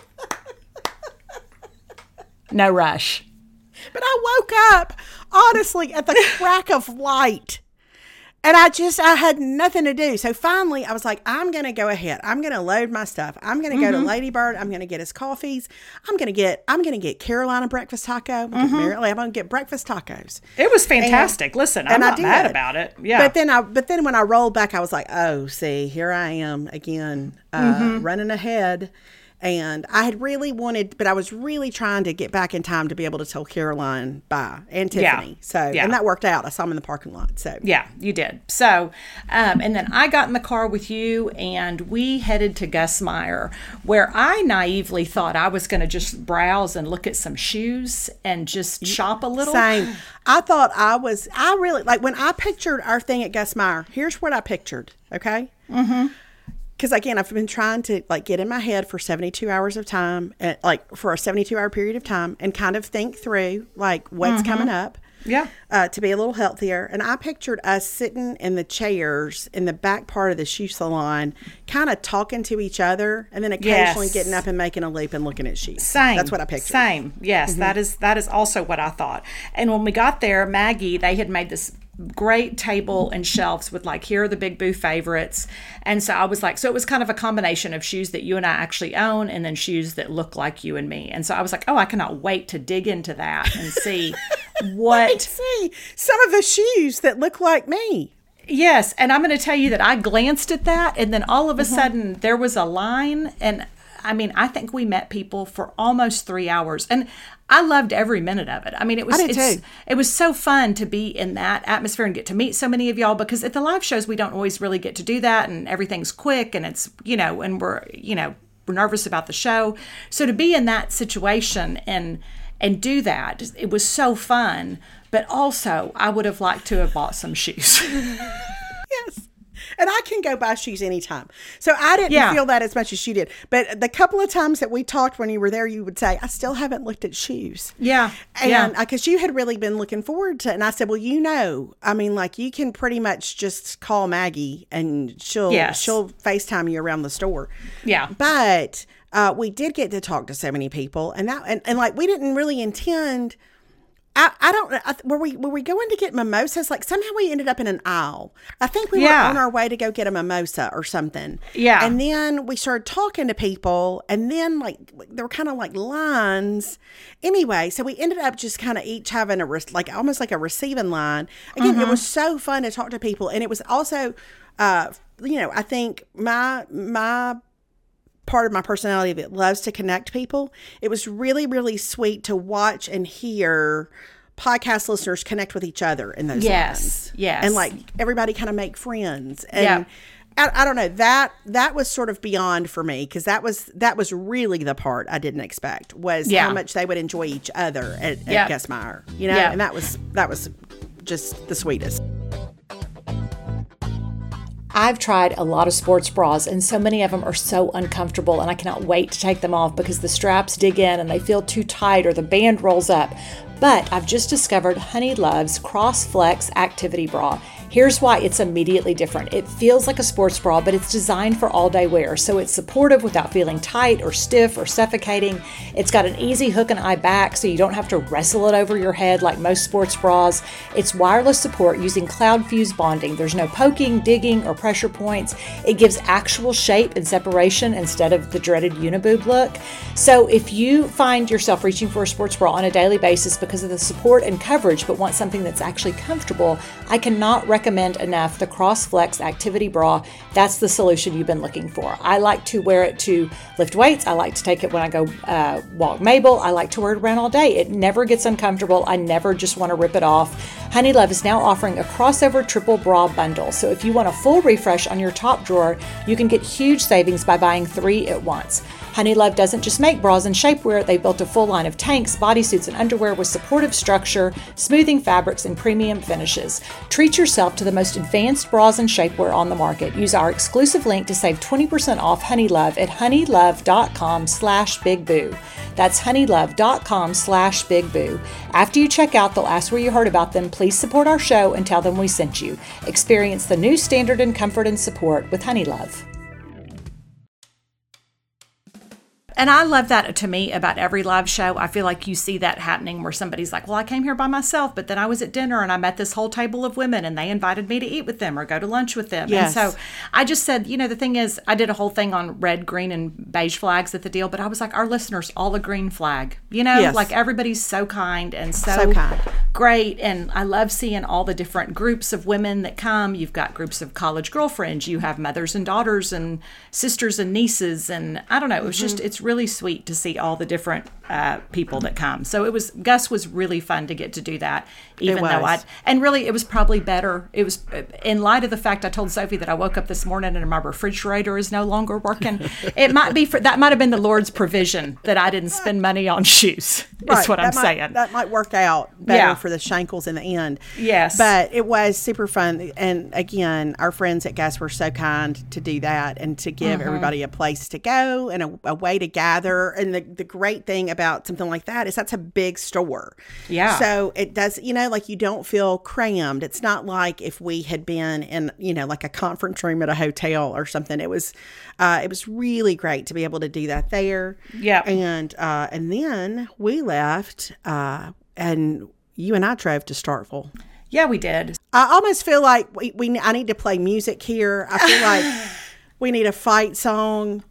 No rush. But I woke up honestly at the crack of light. And I just, I had nothing to do. So finally, I was like, I'm going to go ahead. I'm going to load my stuff. I'm going to go to Lady Bird. I'm going to get his coffees. I'm going to get, I'm going to get Carolina breakfast taco. I'm going to get breakfast tacos. It was fantastic. Listen, I'm and I not mad did. about it. Yeah. But then I, but then when I rolled back, I was like, oh, see, here I am again, uh, running ahead. And I had really wanted, but I was really trying to get back in time to be able to tell Caroline bye and Tiffany. Yeah. So, Yeah. and that worked out. I saw them in the parking lot. So, Yeah, you did. So, um, and then I got in the car with you and we headed to Gus Meyer, where I naively thought I was going to just browse and look at some shoes and just shop a little. Same. I thought I was, I really, like when I pictured our thing at Gus Meyer, here's what I pictured, okay? Mm-hmm. Because again, I've been trying to like get in my head for seventy-two hours of time, uh, like for a seventy-two hour period of time, and kind of think through like what's mm-hmm. coming up. Yeah. Uh, to be a little healthier. And I pictured us sitting in the chairs in the back part of the shoe salon, kind of talking to each other, and then occasionally Yes. getting up and making a loop and looking at shoes. Same. That's what I pictured. Same. Yes, mm-hmm. that is that is also what I thought. And when we got there, Maggie, they had made this great table and shelves with like, here are the Big Boo favorites. And so I was like, so it was kind of a combination of shoes that you and I actually own and then shoes that look like you and me. And so I was like, oh, I cannot wait to dig into that and see what. see some of the shoes that look like me. Yes. And I'm going to tell you that I glanced at that and then all of a mm-hmm. sudden there was a line, and I mean, I think we met people for almost three hours and I loved every minute of it. I mean, it was, I did it's, too. it was so fun to be in that atmosphere and get to meet so many of y'all, because at the live shows, we don't always really get to do that. And everything's quick and it's, you know, and we're, you know, we're nervous about the show. So to be in that situation and, and do that, it was so fun. But also I would have liked to have bought some shoes. Yes. And I can go buy shoes anytime. So I didn't Yeah. feel that as much as you did. But the couple of times that we talked when you were there, you would say, I still haven't looked at shoes. Yeah. And yeah. because you had really been looking forward to it. And I said, well, you know, I mean, like you can pretty much just call Maggie and she'll, Yes. she'll FaceTime you around the store. Yeah. But uh, we did get to talk to so many people. And that, and, and like, we didn't really intend... I, I don't know. Were we were we going to get mimosas? Like somehow we ended up in an aisle. I think we Yeah. were on our way to go get a mimosa or something. Yeah. And then we started talking to people, and then like there were kind of like lines. Anyway, so we ended up just kind of each having a re- like almost like a receiving line. Again, Mm-hmm. it was so fun to talk to people, and it was also, uh, you know, I think my my. part of my personality that loves to connect people. It was really, really sweet to watch and hear podcast listeners connect with each other in those Yes, lines. yes. And like everybody kind of make friends. And Yeah. I, I don't know, that that was sort of beyond for me, because that was that was really the part I didn't expect, was Yeah. how much they would enjoy each other at, Yeah. at Gus Meyer. You know, Yeah. and that was that was just the sweetest. I've tried a lot of sports bras, and so many of them are so uncomfortable, and I cannot wait to take them off because the straps dig in and they feel too tight or the band rolls up. But I've just discovered Honey Love's Cross Flex Activity Bra. Here's why it's immediately different. It feels like a sports bra, but it's designed for all-day wear, so it's supportive without feeling tight or stiff or suffocating. It's got an easy hook and eye back, so you don't have to wrestle it over your head like most sports bras. It's wireless support using cloud fuse bonding. There's no poking, digging, or pressure points. It gives actual shape and separation instead of the dreaded uniboob look. So if you find yourself reaching for a sports bra on a daily basis because of the support and coverage, but want something that's actually comfortable, I cannot recommend enough the Cross Flex Activity Bra. That's the solution you've been looking for. I like to wear it to lift weights. I like to take it when I go uh, walk Mabel. I like to wear it around all day. It never gets uncomfortable. I never just want to rip it off. Honey Love is now offering a crossover triple bra bundle. So if you want a full refresh on your top drawer, you can get huge savings by buying three at once. Honey Love doesn't just make bras and shapewear. They built a full line of tanks, bodysuits, and underwear with supportive structure, smoothing fabrics, and premium finishes. Treat yourself to the most advanced bras and shapewear on the market. Use our exclusive link to save twenty percent off Honey Love at honeylove.com slash bigboo. That's honeylove.com slash bigboo. After you check out, they'll ask where you heard about them. Please support our show and tell them we sent you. Experience the new standard in comfort and support with Honey Love. And I love that to me about every live show. I feel like you see that happening where somebody's like, well, I came here by myself, but then I was at dinner and I met this whole table of women and they invited me to eat with them or go to lunch with them. Yes. And so I just said, you know, the thing is, I did a whole thing on red, green, and beige flags at the deal, but I was like, our listeners, all a green flag, you know, Yes. like everybody's so kind and so, So kind. great. And I love seeing all the different groups of women that come. You've got groups of college girlfriends. You have mothers and daughters and sisters and nieces. And I don't know, it was mm-hmm. just, it's really sweet to see all the different uh, people that come. So it was, Gus was really fun to get to do that, even though I, and really it was probably better. It was, in light of the fact I told Sophie that I woke up this morning and my refrigerator is no longer working. It might be, for that might have been the Lord's provision that I didn't spend money on shoes, right. is what that I'm might, saying. That might work out better yeah. for the Shankles in the end. Yes. But it was super fun. And again, our friends at Gus were so kind to do that and to give mm-hmm. everybody a place to go and a, a way to gather. And the, the great thing about something like that is that's a big store. Yeah. So it does, you know, like you don't feel crammed. It's not like if we had been in, you know, like a conference room at a hotel or something. It was, uh, it was really great to be able to do that there. Yeah. And, uh, and then we left, uh, and you and I drove to Starkville. Yeah, we did. I almost feel like we, we I need to play music here. I feel like we need a fight song.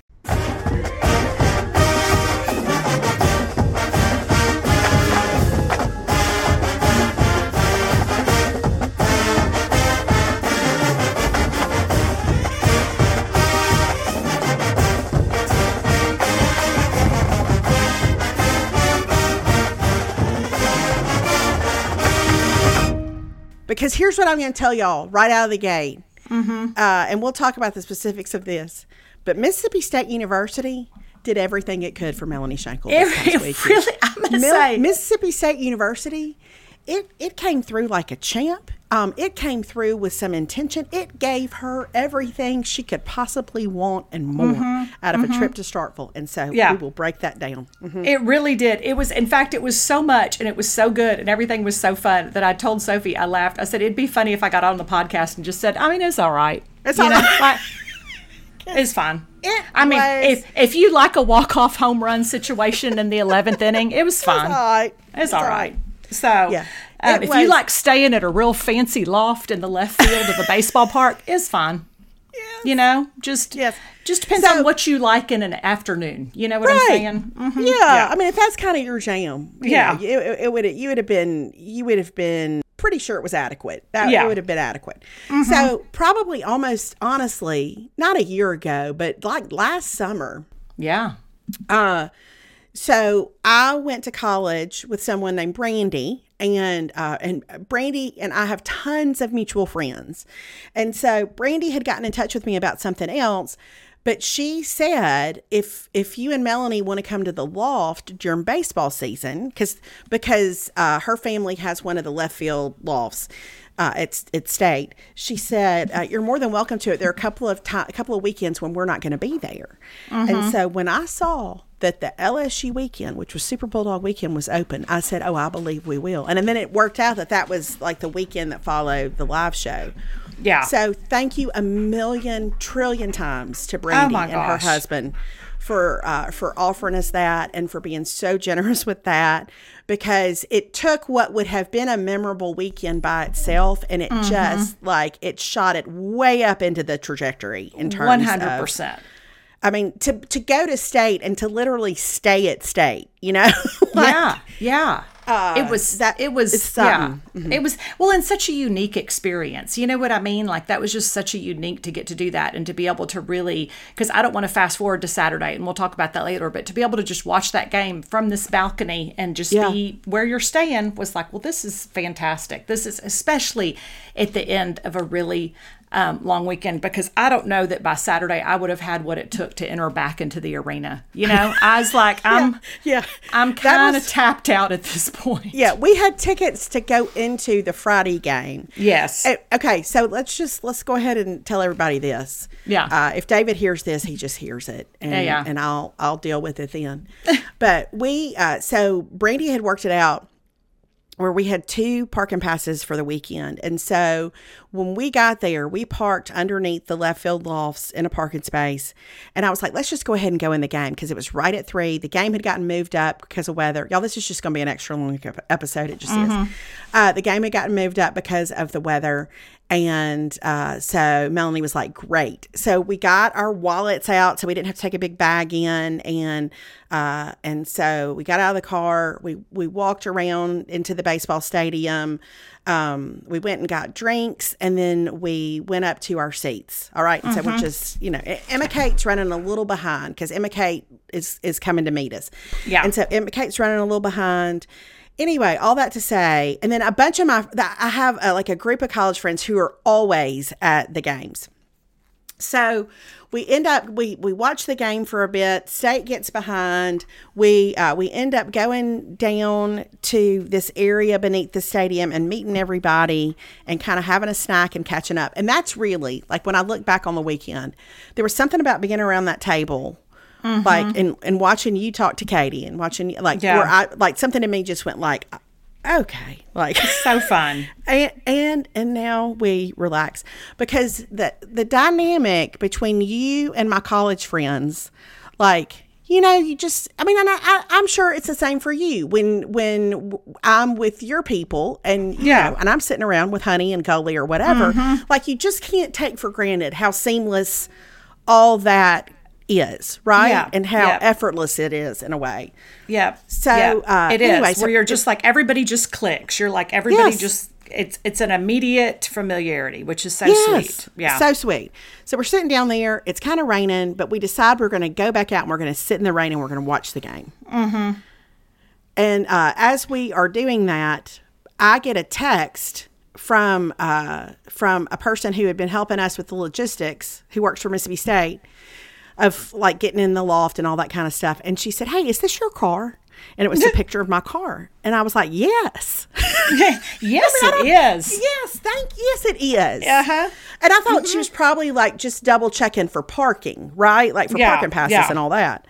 Because here's what I'm going to tell y'all right out of the gate. Mm-hmm. Uh, and we'll talk about the specifics of this. But Mississippi State University did everything it could for Melanie Shankle this past weekend. Really? I'm going to Mil- say. Mississippi State University, it, it came through like a champ. Um, it came through with some intention. It gave her everything she could possibly want and more mm-hmm. out of mm-hmm. a trip to Starkville. And so yeah. we will break that down. Mm-hmm. It really did. It was, in fact, it was so much and it was so good and everything was so fun that I told Sophie, I laughed. I said, it'd be funny if I got on the podcast and just said, I mean, it's all right. It's you all know, right. Like, it's fine. It I mean, was, if if you like a walk-off home run situation in the eleventh inning, it was fine. It's all right. It's, it's all right. right. So, yeah. um, if was, you like staying at a real fancy loft in the left field of a baseball park, it's fine. Yes. You know, just yes. just depends so, on what you like in an afternoon. You know what right. I'm saying? Mm-hmm. Yeah. yeah. I mean, if that's kind of your jam, you yeah, know, it, it would you would have been you would have been pretty sure it was adequate. That yeah. it would have been adequate. Mm-hmm. So probably almost honestly, not a year ago, but like last summer. Yeah. Uh, so I went to college with someone named Brandy. And uh, and Brandy and I have tons of mutual friends. And so Brandy had gotten in touch with me about something else. But she said, if if you and Melanie want to come to the loft during baseball season, cause, because uh, her family has one of the left field lofts uh, at, at State, she said, uh, you're more than welcome to it. There are a couple of time, a couple of weekends when we're not going to be there. Mm-hmm. And so when I saw that the L S U weekend, which was Super Bulldog weekend, was open, I said, oh, I believe we will. And, and then it worked out that that was like the weekend that followed the live show. Yeah. So thank you a million trillion times to Brandy oh and her husband for uh, for offering us that and for being so generous with that, because it took what would have been a memorable weekend by itself and it mm-hmm. just like it shot it way up into the trajectory in terms one hundred percent. Of I mean, to to go to State and to literally stay at State, you know? like, yeah, yeah. Uh, it was that. It was yeah. Mm-hmm. It was well, and such a unique experience. You know what I mean? Like that was just such a unique to get to do that and to be able to really. Because I don't want to fast forward to Saturday, and we'll talk about that later. But to be able to just watch that game from this balcony and just yeah. be where you're staying was like, well, this is fantastic. This is especially at the end of a really. Um, long weekend, because I don't know that by Saturday I would have had what it took to enter back into the arena. You know, I was like, I'm, yeah, yeah. I'm kind of tapped out at this point. Yeah, we had tickets to go into the Friday game. Yes. Okay, so let's just let's go ahead and tell everybody this. Yeah. Uh, if David hears this, he just hears it, and yeah, yeah. and I'll I'll deal with it then. But we, uh, so Brandy had worked it out, where we had two parking passes for the weekend. And so when we got there, we parked underneath the left field lofts in a parking space. And I was like, let's just go ahead and go in the game, because it was right at three. The game had gotten moved up because of weather. Y'all, this is just going to be an extra long episode. It just mm-hmm. is. Uh, the game had gotten moved up because of the weather. And uh, so Melanie was like, great. So we got our wallets out so we didn't have to take a big bag in. And uh, and so we got out of the car. We, we walked around into the baseball stadium. Um, we went and got drinks. And then we went up to our seats. All right. And mm-hmm. so we're just, you know, Emma Kate's running a little behind because Emma Kate is, is coming to meet us. Yeah. And so Emma Kate's running a little behind. Anyway, all that to say, and then a bunch of my, I have a, like a group of college friends who are always at the games. So we end up, we, we watch the game for a bit. State gets behind. We, uh, we end up going down to this area beneath the stadium and meeting everybody and kind of having a snack and catching up. And that's really, like, when I look back on the weekend, there was something about being around that table. Mm-hmm. Like, and, and watching you talk to Katie and watching, like, yeah. where I, like, something in me just went like, okay, like, so fun. And, and, and now we relax because the, the dynamic between you and my college friends, like, you know, you just, I mean, and I, I, I'm sure it's the same for you when, when I'm with your people and, you yeah. know, and I'm sitting around with Honey and Coley or whatever, mm-hmm. like, you just can't take for granted how seamless all that is, right? Yeah. And how yeah. effortless it is in a way. Yeah. So yeah. Uh, it anyway, is so where you're just like, everybody just clicks. You're like, everybody yes. just, it's it's an immediate familiarity, which is so yes. sweet. Yeah. So sweet. So we're sitting down there. It's kind of raining, but we decide we're going to go back out and we're going to sit in the rain and we're going to watch the game. Mm-hmm. And uh, as we are doing that, I get a text from uh, from a person who had been helping us with the logistics, who works for Mississippi State, of like getting in the loft and all that kind of stuff. And she said, hey, is this your car? And it was a picture of my car. And I was like, yes. yes, I mean, it is. Yes, thank Yes, it is. Uh-huh. And I thought mm-hmm. she was probably like just double checking for parking, right? Like for yeah, parking passes yeah. and all that.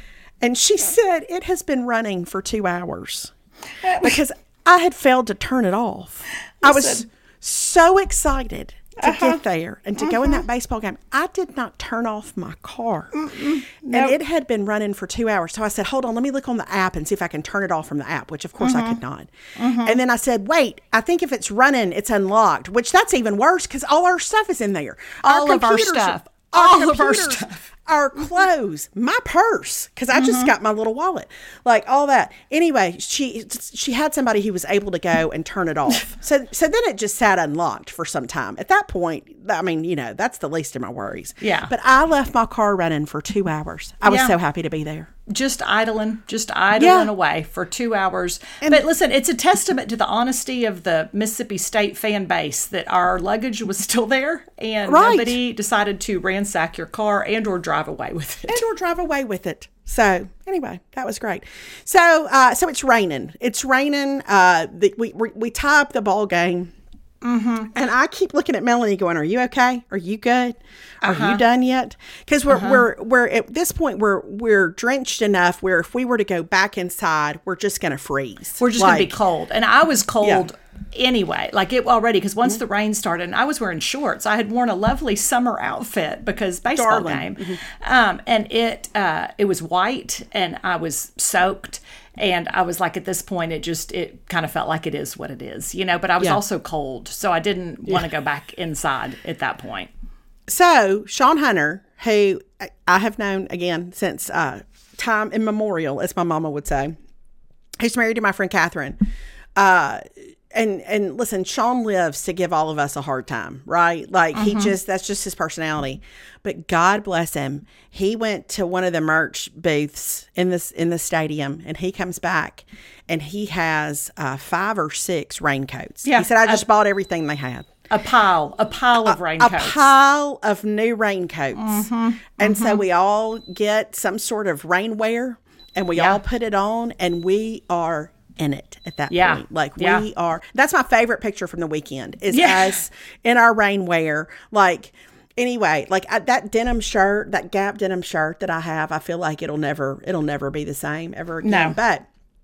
And she said it has been running for two hours because I had failed to turn it off. Listen. I was so excited to uh-huh. get there and to uh-huh. go in that baseball game. I did not turn off my car. Mm-mm. And nope. it had been running for two hours. So I said, hold on, let me look on the app and see if I can turn it off from the app, which of course mm-hmm. I could not. Mm-hmm. And then I said, wait, I think if it's running, it's unlocked, which that's even worse because all our stuff is in there. All our of our stuff. Our all of our stuff. Our clothes, my purse, because I just mm-hmm. got my little wallet, like all that. Anyway, she she had somebody who was able to go and turn it off. so so then it just sat unlocked for some time. At that point, I mean, you know, that's the least of my worries. Yeah. But I left my car running for two hours. I was yeah. so happy to be there. Just idling, just idling yeah. away for two hours. And, but listen, it's a testament to the honesty of the Mississippi State fan base that our luggage was still there and right. nobody decided to ransack your car and or drive away with it. And or drive away with it. So anyway, that was great. So uh, so it's raining. It's raining. Uh, the, we, we we tie up the ball game. Mm-hmm. And I keep looking at Melanie going, are you okay? Are you good? Are uh-huh. you done yet? Because we're, uh-huh. we're, we're at this point, we're, we're drenched enough where if we were to go back inside, we're just going to freeze. We're just like, going to be cold. And I was cold yeah. anyway, like it already, because once mm-hmm. the rain started and I was wearing shorts, I had worn a lovely summer outfit because baseball Darling. game. Mm-hmm. Um, and it, uh, it was white and I was soaked. And I was like, at this point, it just, it kind of felt like it is what it is, you know, but I was yeah. also cold. So I didn't yeah. want to go back inside at that point. So Sean Hunter, who I have known again since uh, time immemorial, as my mama would say, who's married to my friend Catherine. Uh, and, and listen, Sean lives to give all of us a hard time, right? Like mm-hmm. he just, that's just his personality. But God bless him. He went to one of the merch booths in this, in the stadium, and he comes back and he has uh, five or six raincoats. Yeah, he said, I just a, bought everything they had. A pile, a pile of raincoats. A pile of new raincoats. Mm-hmm. And mm-hmm. so we all get some sort of rainwear and we yeah. all put it on and we are in it at that yeah. point. Like yeah. we are, that's my favorite picture from the weekend is yeah. us in our rainwear. Like, anyway, like I, that denim shirt, that Gap denim shirt that I have, I feel like it'll never, it'll never be the same ever again. No. But,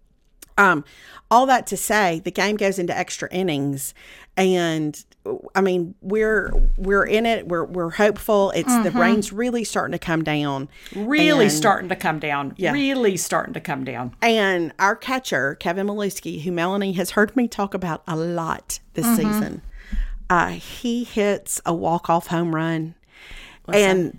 um, all that to say, the game goes into extra innings, and I mean, we're we're in it. We're we're hopeful. It's mm-hmm. the rain's really starting to come down. Really and, starting to come down. Yeah. Really starting to come down. And our catcher, Kevin Maluski, who Melanie has heard me talk about a lot this mm-hmm. season, uh, he hits a walk-off home run. Listen. And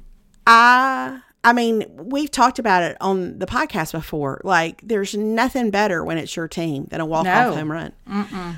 I, I mean, we've talked about it on the podcast before. Like, there's nothing better when it's your team than a walk-off No. home run. Mm-mm.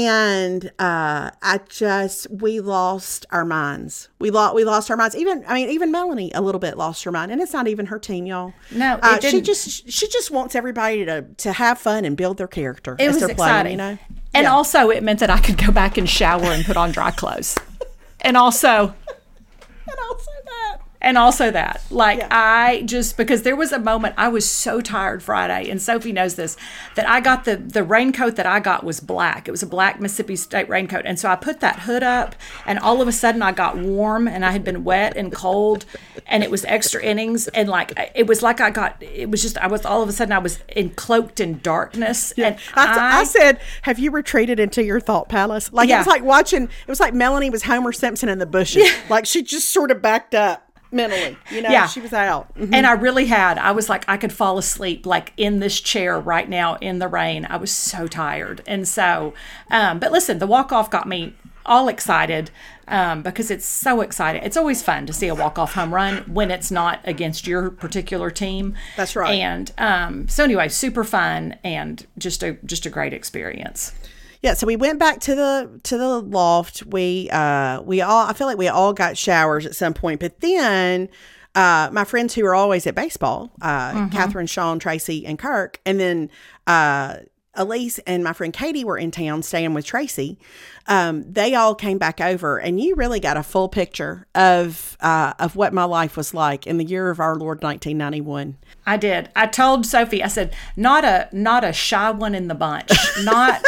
And uh, I just, we lost our minds. We lost, we lost our minds. Even, I mean, even Melanie a little bit lost her mind, and it's not even her team, y'all. No, it uh, she didn't. just, she just wants everybody to to have fun and build their character. It as was they're exciting. playing, you know. And Yeah. also, it meant that I could go back and shower and put on dry clothes. And also, And also that. And also that, like, Yeah. I just, because there was a moment, I was so tired Friday, and Sophie knows this, that I got the, the raincoat that I got was black. It was a black Mississippi State raincoat. And so I put that hood up, and all of a sudden I got warm, and I had been wet and cold, and it was extra innings. And like, it was like I got, it was just, I was, all of a sudden I was encloaked in darkness. And I, I, I said, have you retreated into your thought palace? Like, it Yeah. was like watching, it was like Melanie was Homer Simpson in the bushes. Like, she just sort of backed up mentally. You know, Yeah. she was out. Mhm. And I really had. I was like, I could fall asleep like in this chair right now in the rain. I was so tired. And so, um, but listen, the walk-off got me all excited um, because it's so exciting. It's always fun to see a walk-off home run when it's not against your particular team. That's right. And um, so anyway, super fun and just a just a great experience. Yeah, so we went back to the to the loft. We uh we all I feel like we all got showers at some point, but then uh my friends who are always at baseball, uh Mm-hmm. Catherine, Sean, Tracy, and Kirk, and then uh Elise and my friend Katie were in town staying with Tracy. Um, they all came back over, and you really got a full picture of uh of what my life was like in the year of our Lord nineteen ninety-one. I did. I told Sophie, I said, not a not a shy one in the bunch. Not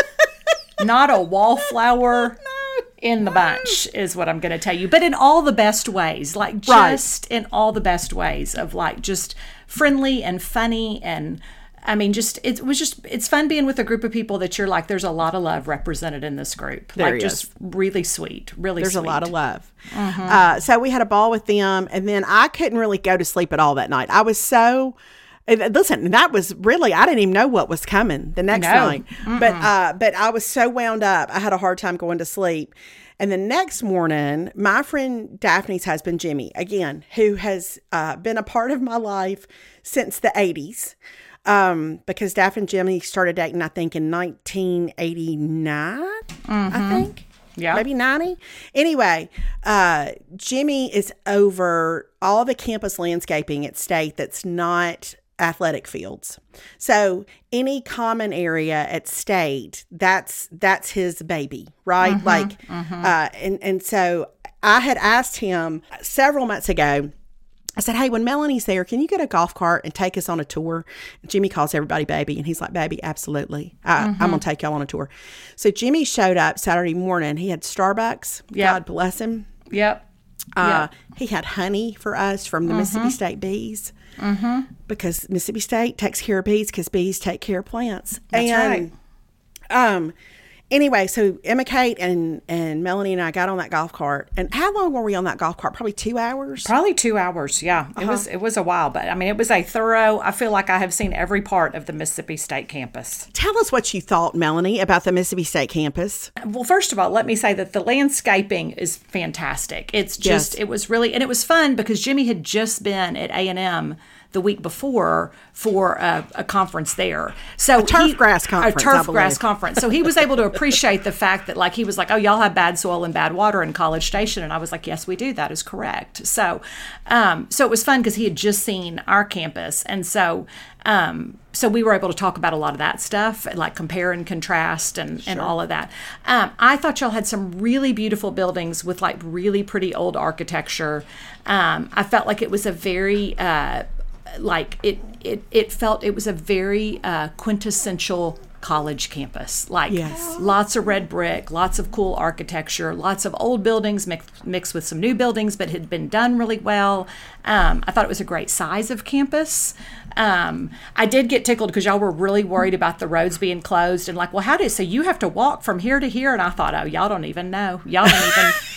not a wallflower in the bunch is what I'm going to tell you. But in all the best ways, like just in all the best ways of like just friendly and funny. And I mean, just, it was just, it's fun being with a group of people that you're like, there's a lot of love represented in this group. There like is. just really sweet, really There's sweet. a lot of love. Uh, so we had a ball with them, and then I couldn't really go to sleep at all that night. I was so, and listen, that was really, I didn't even know what was coming the next No. night. But uh, but I was so wound up, I had a hard time going to sleep. And the next morning, my friend Daphne's husband, Jimmy, again, who has uh, been a part of my life since the eighties, um, because Daphne and Jimmy started dating, I think, in nineteen eighty-nine, I think. Yeah. Maybe ninety. Anyway, uh, Jimmy is over all the campus landscaping at State that's not athletic fields. So any common area at State, that's that's his baby, right? Mm-hmm, like, Uh, and and so I had asked him several months ago. I said, hey, when Melanie's there, can you get a golf cart and take us on a tour? And Jimmy calls everybody baby. And he's like, baby, absolutely. I, I'm going to take y'all on a tour. So Jimmy showed up Saturday morning. He had Starbucks. Yeah. God bless him. Yep. Uh, He had honey for us from the Mississippi State bees. Mm-hmm. Because Mississippi State takes care of bees because bees take care of plants. That's and, right. Um, Anyway, so Emma Kate and, and Melanie and I got on that golf cart. And how long were we on that golf cart? Probably two hours? Probably two hours. Yeah. It was, it was a while, but I mean, it was a thorough, I feel like I have seen every part of the Mississippi State campus. Tell us what you thought, Melanie, about the Mississippi State campus. Well, first of all, let me say that the landscaping is fantastic. It's just, Yes. it was really, and it was fun because Jimmy had just been at A and M the week before for a, a conference there. So a turf grass conference, A turf I grass believe. conference. So he was able to appreciate the fact that, like, he was like, oh, y'all have bad soil and bad water in College Station. And I was like, yes, we do. That is correct. So, um, so it was fun because he had just seen our campus. And so, um, so we were able to talk about a lot of that stuff, like compare and contrast and, and all of that. Um, I thought y'all had some really beautiful buildings with like really pretty old architecture. Um, I felt like it was a very, uh, like it, it, it felt it was a very uh, quintessential college campus. Like Yes. lots of red brick, lots of cool architecture, lots of old buildings mixed, mixed with some new buildings, but had been done really well. Um, I thought it was a great size of campus. Um, I did get tickled because y'all were really worried about the roads being closed and like, well, how do so you have to walk from here to here? And I thought, oh, y'all don't even know. Y'all don't even.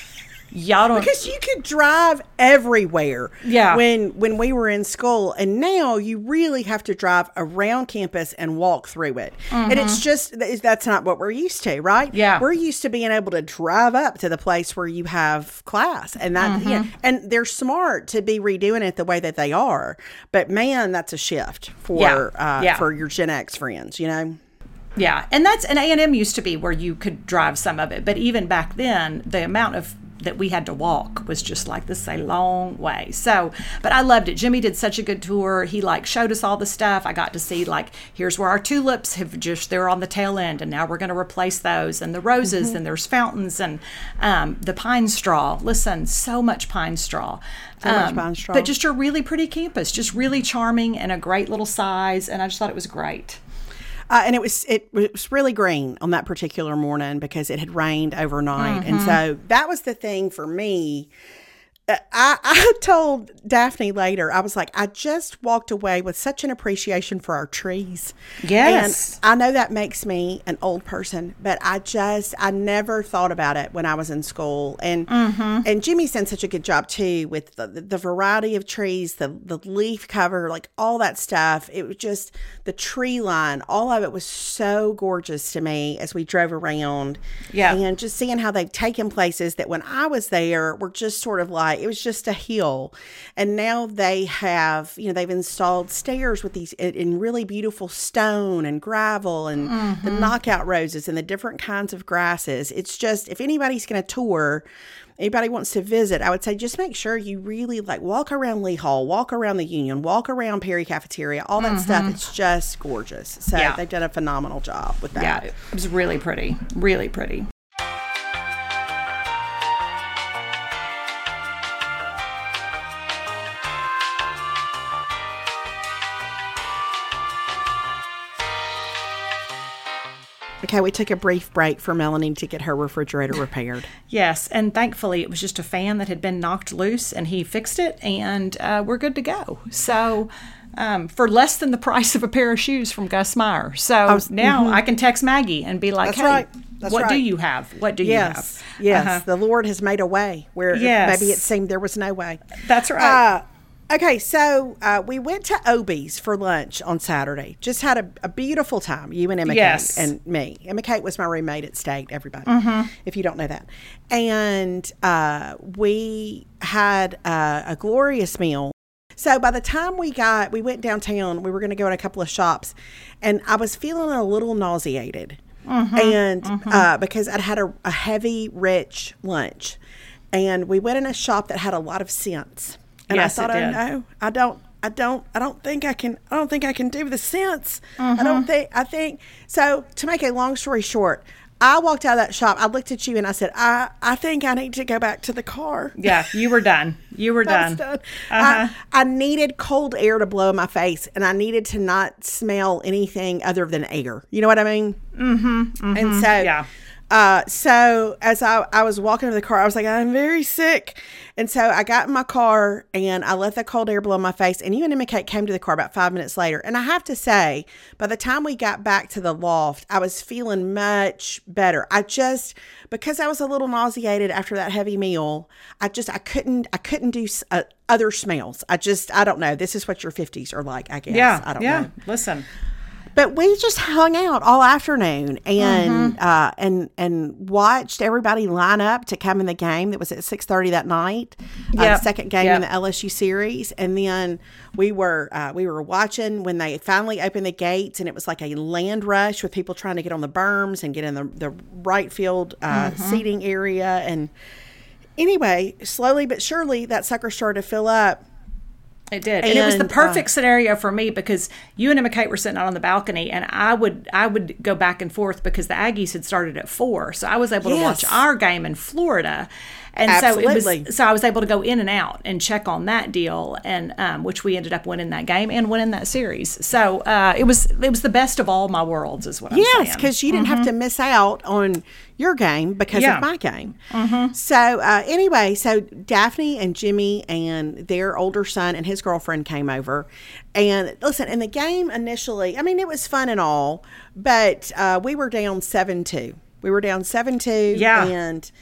Y'all don't because you could drive everywhere. Yeah. When when we were in school, and now you really have to drive around campus and walk through it. Mm-hmm. And it's just that's not what we're used to, right? Yeah. We're used to being able to drive up to the place where you have class, and that mm-hmm. yeah, and they're smart to be redoing it the way that they are. But man, that's a shift for Yeah. Uh, Yeah. for your Gen X friends, you know. Yeah, and that's and A and M used to be where you could drive some of it, but even back then, the amount of that we had to walk was just like, this is a long way. So, but I loved it. Jimmy did such a good tour. He like showed us all the stuff. I got to see like, here's where our tulips have just, they're on the tail end, and now we're going to replace those, and the roses, mm-hmm. and there's fountains, and um, the pine straw. Listen, so much pine straw. So um, much pine straw. But just a really pretty campus, just really charming and a great little size, and I just thought it was great. Uh, and it was it was really green on that particular morning because it had rained overnight. Mm-hmm. And so that was the thing for me. I, I told Daphne later, I was like, I just walked away with such an appreciation for our trees. Yes. And I know that makes me an old person, but I just, I never thought about it when I was in school. And mm-hmm. and Jimmy's done such a good job too with the, the variety of trees, the, the leaf cover, like all that stuff. It was just the tree line, all of it was so gorgeous to me as we drove around. Yeah. And just seeing how they've taken places that when I was there were just sort of like, it was just a hill, and now they have, you know, they've installed stairs with these in really beautiful stone and gravel and mm-hmm. the knockout roses and the different kinds of grasses. It's just, if anybody's going to tour, anybody wants to visit, I would say just make sure you really like walk around Lee Hall, walk around the Union, walk around Perry Cafeteria, all that mm-hmm. stuff. It's just gorgeous. So yeah. they've done a phenomenal job with that. Yeah, it was really pretty, really pretty. Okay, we took a brief break for Melanie to get her refrigerator repaired. Yes, and thankfully it was just a fan that had been knocked loose, and he fixed it, and uh, we're good to go. So um, for less than the price of a pair of shoes from Gus Meyer. So was, now mm-hmm. I can text Maggie and be like, That's hey, right. That's what right. do you have? What do yes. you have? Yes, uh-huh. the Lord has made a way where yes. maybe it seemed there was no way. That's right. Uh, Okay, so uh, we went to Obie's for lunch on Saturday. Just had a, a beautiful time, you and Emma yes. Kate and me. Emma Kate was my roommate at State, everybody, mm-hmm. if you don't know that. And uh, we had uh, a glorious meal. So by the time we got, we went downtown, we were going to go in a couple of shops, and I was feeling a little nauseated. Mm-hmm. And mm-hmm. Uh, because I'd had a, a heavy, rich lunch. And we went in a shop that had a lot of scents. And yes, I thought, oh no, I don't, I don't, I don't think I can, I don't think I can do the scents. Mm-hmm. I don't think, I think. So to make a long story short, I walked out of that shop. I looked at you and I said, I, I think I need to go back to the car. Yeah, you were done. You were done. I was done. Uh-huh. I, I needed cold air to blow in my face, and I needed to not smell anything other than air. You know what I mean? Mm-hmm. mm-hmm. And so, yeah. Uh, so as I, I was walking to the car, I was like, I'm very sick. And so I got in my car and I let the cold air blow in my face. And you and Emma Kate came to the car about five minutes later. And I have to say, by the time we got back to the loft, I was feeling much better. I just, because I was a little nauseated after that heavy meal, I just, I couldn't, I couldn't do uh, other smells. I just, I don't know. This is what your fifties are like, I guess. Yeah. I don't yeah. know. Listen. But we just hung out all afternoon and mm-hmm. uh, and and watched everybody line up to come in the game that was at six thirty that night, yep. uh, the second game yep. in the L S U series. And then we were uh, we were watching when they finally opened the gates, and it was like a land rush with people trying to get on the berms and get in the, the right field uh, mm-hmm. seating area. And anyway, slowly but surely, that sucker started to fill up. It did. And, and it was the perfect uh, scenario for me because you and Emma Kate were sitting out on the balcony, and I would I would go back and forth because the Aggies had started at four. So I was able yes. to watch our game in Florida. And Absolutely. so it was so I was able to go in and out and check on that deal, and um, which we ended up winning that game and winning that series. So uh, it was it was the best of all my worlds, is what I'm yes, saying. Yes, because you didn't mm-hmm. have to miss out on your game because yeah. of my game. Mm-hmm. So uh, anyway, so Daphne and Jimmy and their older son and his girlfriend came over. And listen, in the game initially, I mean, it was fun and all, but uh, we were down seven two. We were down seven two. Yeah. And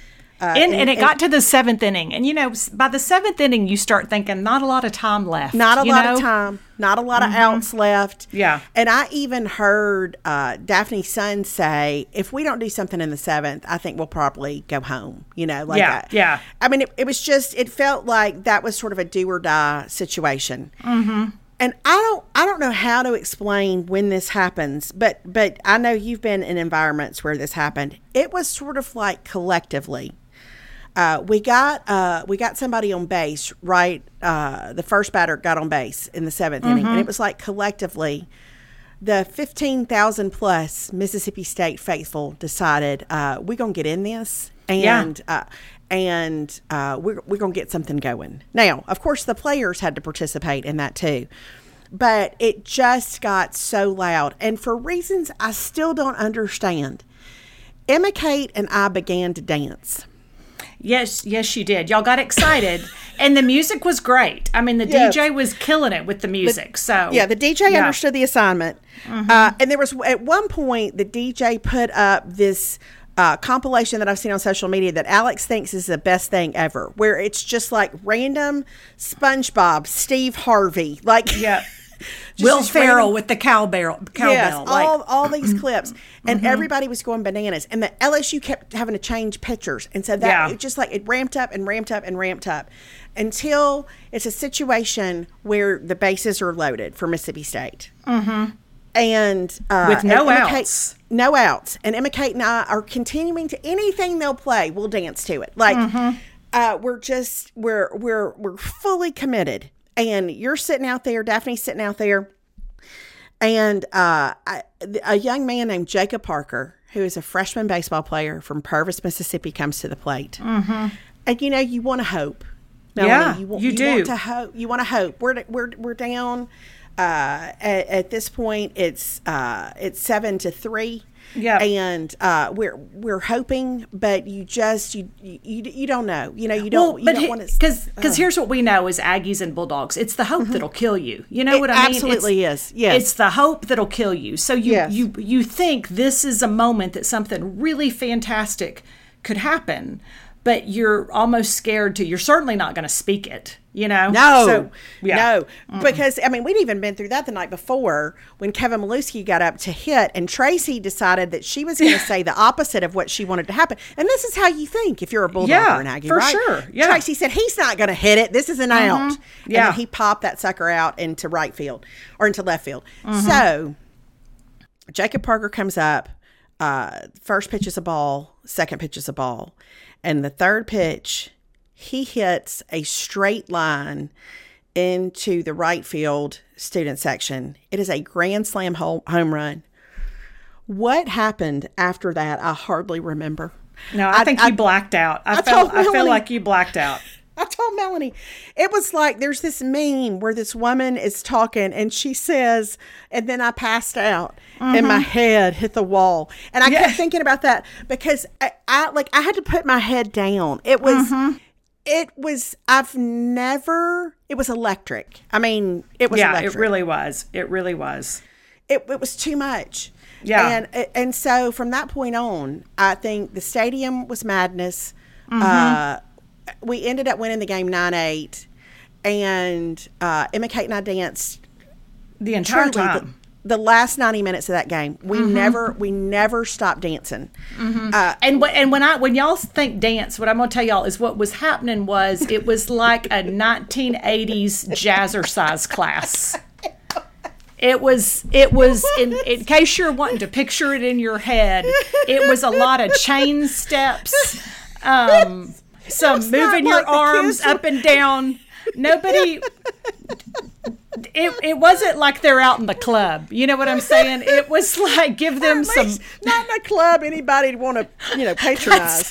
Uh, and, and it got to the seventh inning. And, you know, by the seventh inning, you start thinking, not a lot of time left. Not a you lot know? of time. Not a lot mm-hmm. of outs left. Yeah. And I even heard uh, Daphne's son say, if we don't do something in the seventh, I think we'll probably go home. You know, like yeah, I, yeah. I mean, it, it was just, it felt like that was sort of a do or die situation. Mm-hmm. And I don't, I don't know how to explain when this happens, but, but I know you've been in environments where this happened. It was sort of like collectively. Uh, we got uh, we got somebody on base, right? Uh, the first batter got on base in the seventh mm-hmm. inning, and it was like collectively, the fifteen thousand plus Mississippi State faithful decided uh, we're gonna get in this, and yeah. uh, and uh, we're we're gonna get something going. Now, of course, the players had to participate in that too, but it just got so loud, and for reasons I still don't understand. Emma Kate and I began to dance. Yes, yes, you did. Y'all got excited, and the music was great. I mean, the yes. D J was killing it with the music. The, so yeah, the D J yeah. understood the assignment, mm-hmm. uh, and there was at one point the D J put up this uh, compilation that I've seen on social media that Alex thinks is the best thing ever, where it's just like random SpongeBob, Steve Harvey, like yeah. Will Ferrell random, with the cowbell. cowbell yes, like. all, all these clips. And mm-hmm. everybody was going bananas. And the L S U kept having to change pictures. And so that yeah. it just like it ramped up and ramped up and ramped up until it's a situation where the bases are loaded for Mississippi State. Mm-hmm. And uh, with no and outs. Kate, no outs. And Emma Kate and I are continuing to anything they'll play, we'll dance to it. Like mm-hmm. uh, we're just we're we're we're fully committed. And you're sitting out there, Daphne's sitting out there, and uh, I, a young man named Jacob Parker, who is a freshman baseball player from Purvis, Mississippi, comes to the plate. Mm-hmm. And you know, you want to hope. Melanie, yeah, you, want, you, you do. Want to hope. You want to hope. We're we're we're down. Uh, at, at this point, it's uh, it's seven to three. Yeah, and uh, we're we're hoping, but you just you you, you don't know. You know, you don't. Well, you but don't want to because because uh, here's what we know is Aggies and Bulldogs. It's the hope mm-hmm. that'll kill you. You know it what I mean? Absolutely it's, is. Yes, it's the hope that'll kill you. So you yes. you you think this is a moment that something really fantastic could happen, but you're almost scared to. You're certainly not going to speak it. You know? No, so, yeah. no, mm-mm. Because, I mean, we'd even been through that the night before when Kevin Maluski got up to hit and Tracy decided that she was going to say the opposite of what she wanted to happen. And this is how you think if you're a Bulldog yeah, or an Aggie, for right? sure. Yeah. Tracy said, he's not going to hit it. This is an mm-hmm. out. Yeah. And then he popped that sucker out into right field or into left field. Mm-hmm. So Jacob Parker comes up. Uh, first pitch is a ball. Second pitch is a ball. And the third pitch, he hits a straight line into the right field student section. It is a grand slam home run. What happened after that, I hardly remember. No, I, I think I, you blacked out. I, I felt I feel like you blacked out. I told Melanie, it was like there's this meme where this woman is talking and she says, and then I passed out mm-hmm. and my head hit the wall. And I yeah. kept thinking about that because I, I like I had to put my head down. It was mm-hmm. It was, I've never, it was electric. I mean, it was yeah, electric. it really was. It really was. It, it was too much. Yeah. And and so from that point on, I think the stadium was madness. Mm-hmm. Uh, we ended up winning the game nine eight. And uh, Emma Kate and I danced the entire time. The, the last ninety minutes of that game, we mm-hmm. never we never stopped dancing. Mm-hmm. Uh, and w- and when I when y'all think dance, what I'm going to tell y'all is what was happening was it was like a nineteen eighties jazzercise class. It was it was in, in case you're wanting to picture it in your head, it was a lot of chain steps, um, some moving your like arms up and down. Nobody. It it wasn't like they're out in the club. You know what I'm saying? It was like give them some. Not in a club anybody'd want to, you know, patronize.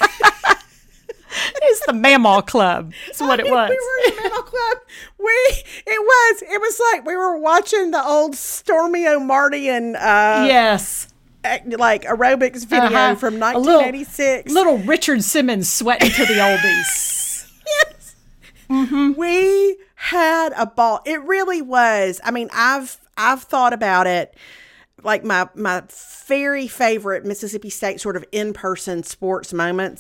It's the Mamaw Club. That's what I it mean, was. We were in the Mamaw Club. We it was it was like we were watching the old Stormy O'Mardian. Uh, yes. Like aerobics video uh-huh. from nineteen eighty-six. Little, little Richard Simmons sweating to the oldies. Yes. Mm-hmm. We had a ball. It really was. I mean, I've I've thought about it. Like my my very favorite Mississippi State sort of in-person sports moments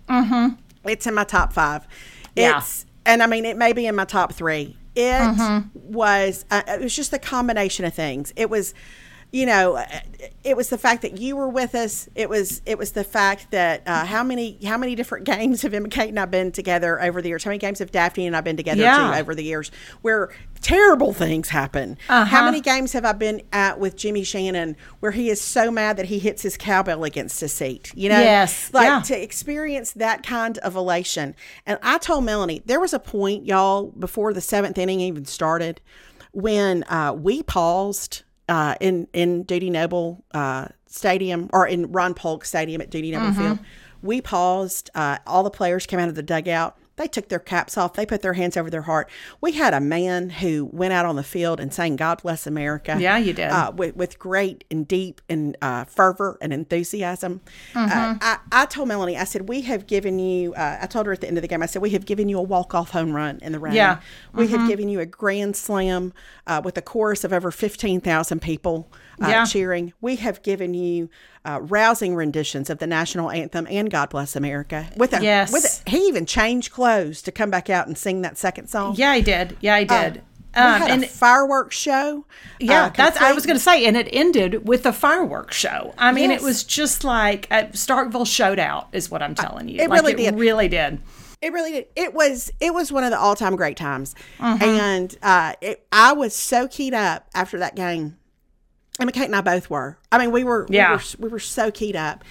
Mm-hmm. It's in my top five. Yeah. It's, and I mean, it may be in my top three. It mm-hmm. was, uh, it was just a combination of things. It was, you know, it was the fact that you were with us. It was it was the fact that uh, how many how many different games have Emma Kate and I been together over the years? How many games have Daphne and I been together yeah. too over the years where terrible things happen? Uh-huh. How many games have I been at with Jimmy Shannon where he is so mad that he hits his cowbell against his seat? You know, yes, like yeah. to experience that kind of elation. And I told Melanie there was a point, y'all, before the seventh inning even started, when uh, we paused. Uh, in in Dudy Noble uh, Stadium, or in Ron Polk Stadium at Dudy Noble mm-hmm. Field, we paused. Uh, all the players came out of the dugout. They took their caps off. They put their hands over their heart. We had a man who went out on the field and sang "God Bless America." Yeah, you did. Uh, with, with great and deep and uh, fervor and enthusiasm. Mm-hmm. Uh, I, I told Melanie, I said, we have given you, uh, I told her at the end of the game, I said, we have given you a walk-off home run in the rain. Yeah. We mm-hmm. have given you a grand slam uh, with a chorus of over fifteen thousand people uh, yeah. cheering. We have given you uh, rousing renditions of the national anthem and God Bless America. With a, yes. with a, he even changed clothes to come back out and sing that second song. Yeah, he did. Yeah, he did. Uh, um, we had and a fireworks show. Yeah, uh, that's. I was going to say, and it ended with a fireworks show. I mean, yes. it was just like a Starkville showed out, is what I'm telling you. It like, really it did. Really did. It really did. It was it was one of the all time great times, mm-hmm. and uh, it, I was so keyed up after that game. Emma Kate and I both were. I mean, we were yeah. we were, we were so keyed up,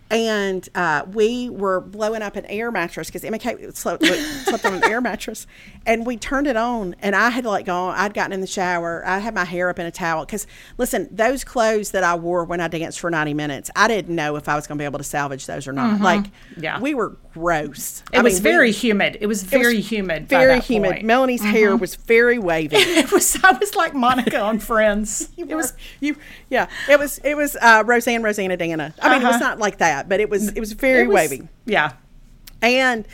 and uh, we were blowing up an air mattress because Emma Kate slept, slept on an air mattress, and we turned it on, and I had like gone. I'd gotten in the shower. I had my hair up in a towel because listen, those clothes that I wore when I danced for ninety minutes, I didn't know if I was going to be able to salvage those or not. Mm-hmm. Like, yeah. we were gross. It I was mean, very we, humid. It was very it was humid. Very by that humid. point. Melanie's mm-hmm. hair was very wavy. It was. I was like Monica on Friends. You it were. was. You. Yeah. It was. It was. Uh, Roseanne, Rosanna, Dana. I mean, uh-huh. it was not like that, but it was. It was very it was, wavy. Yeah. And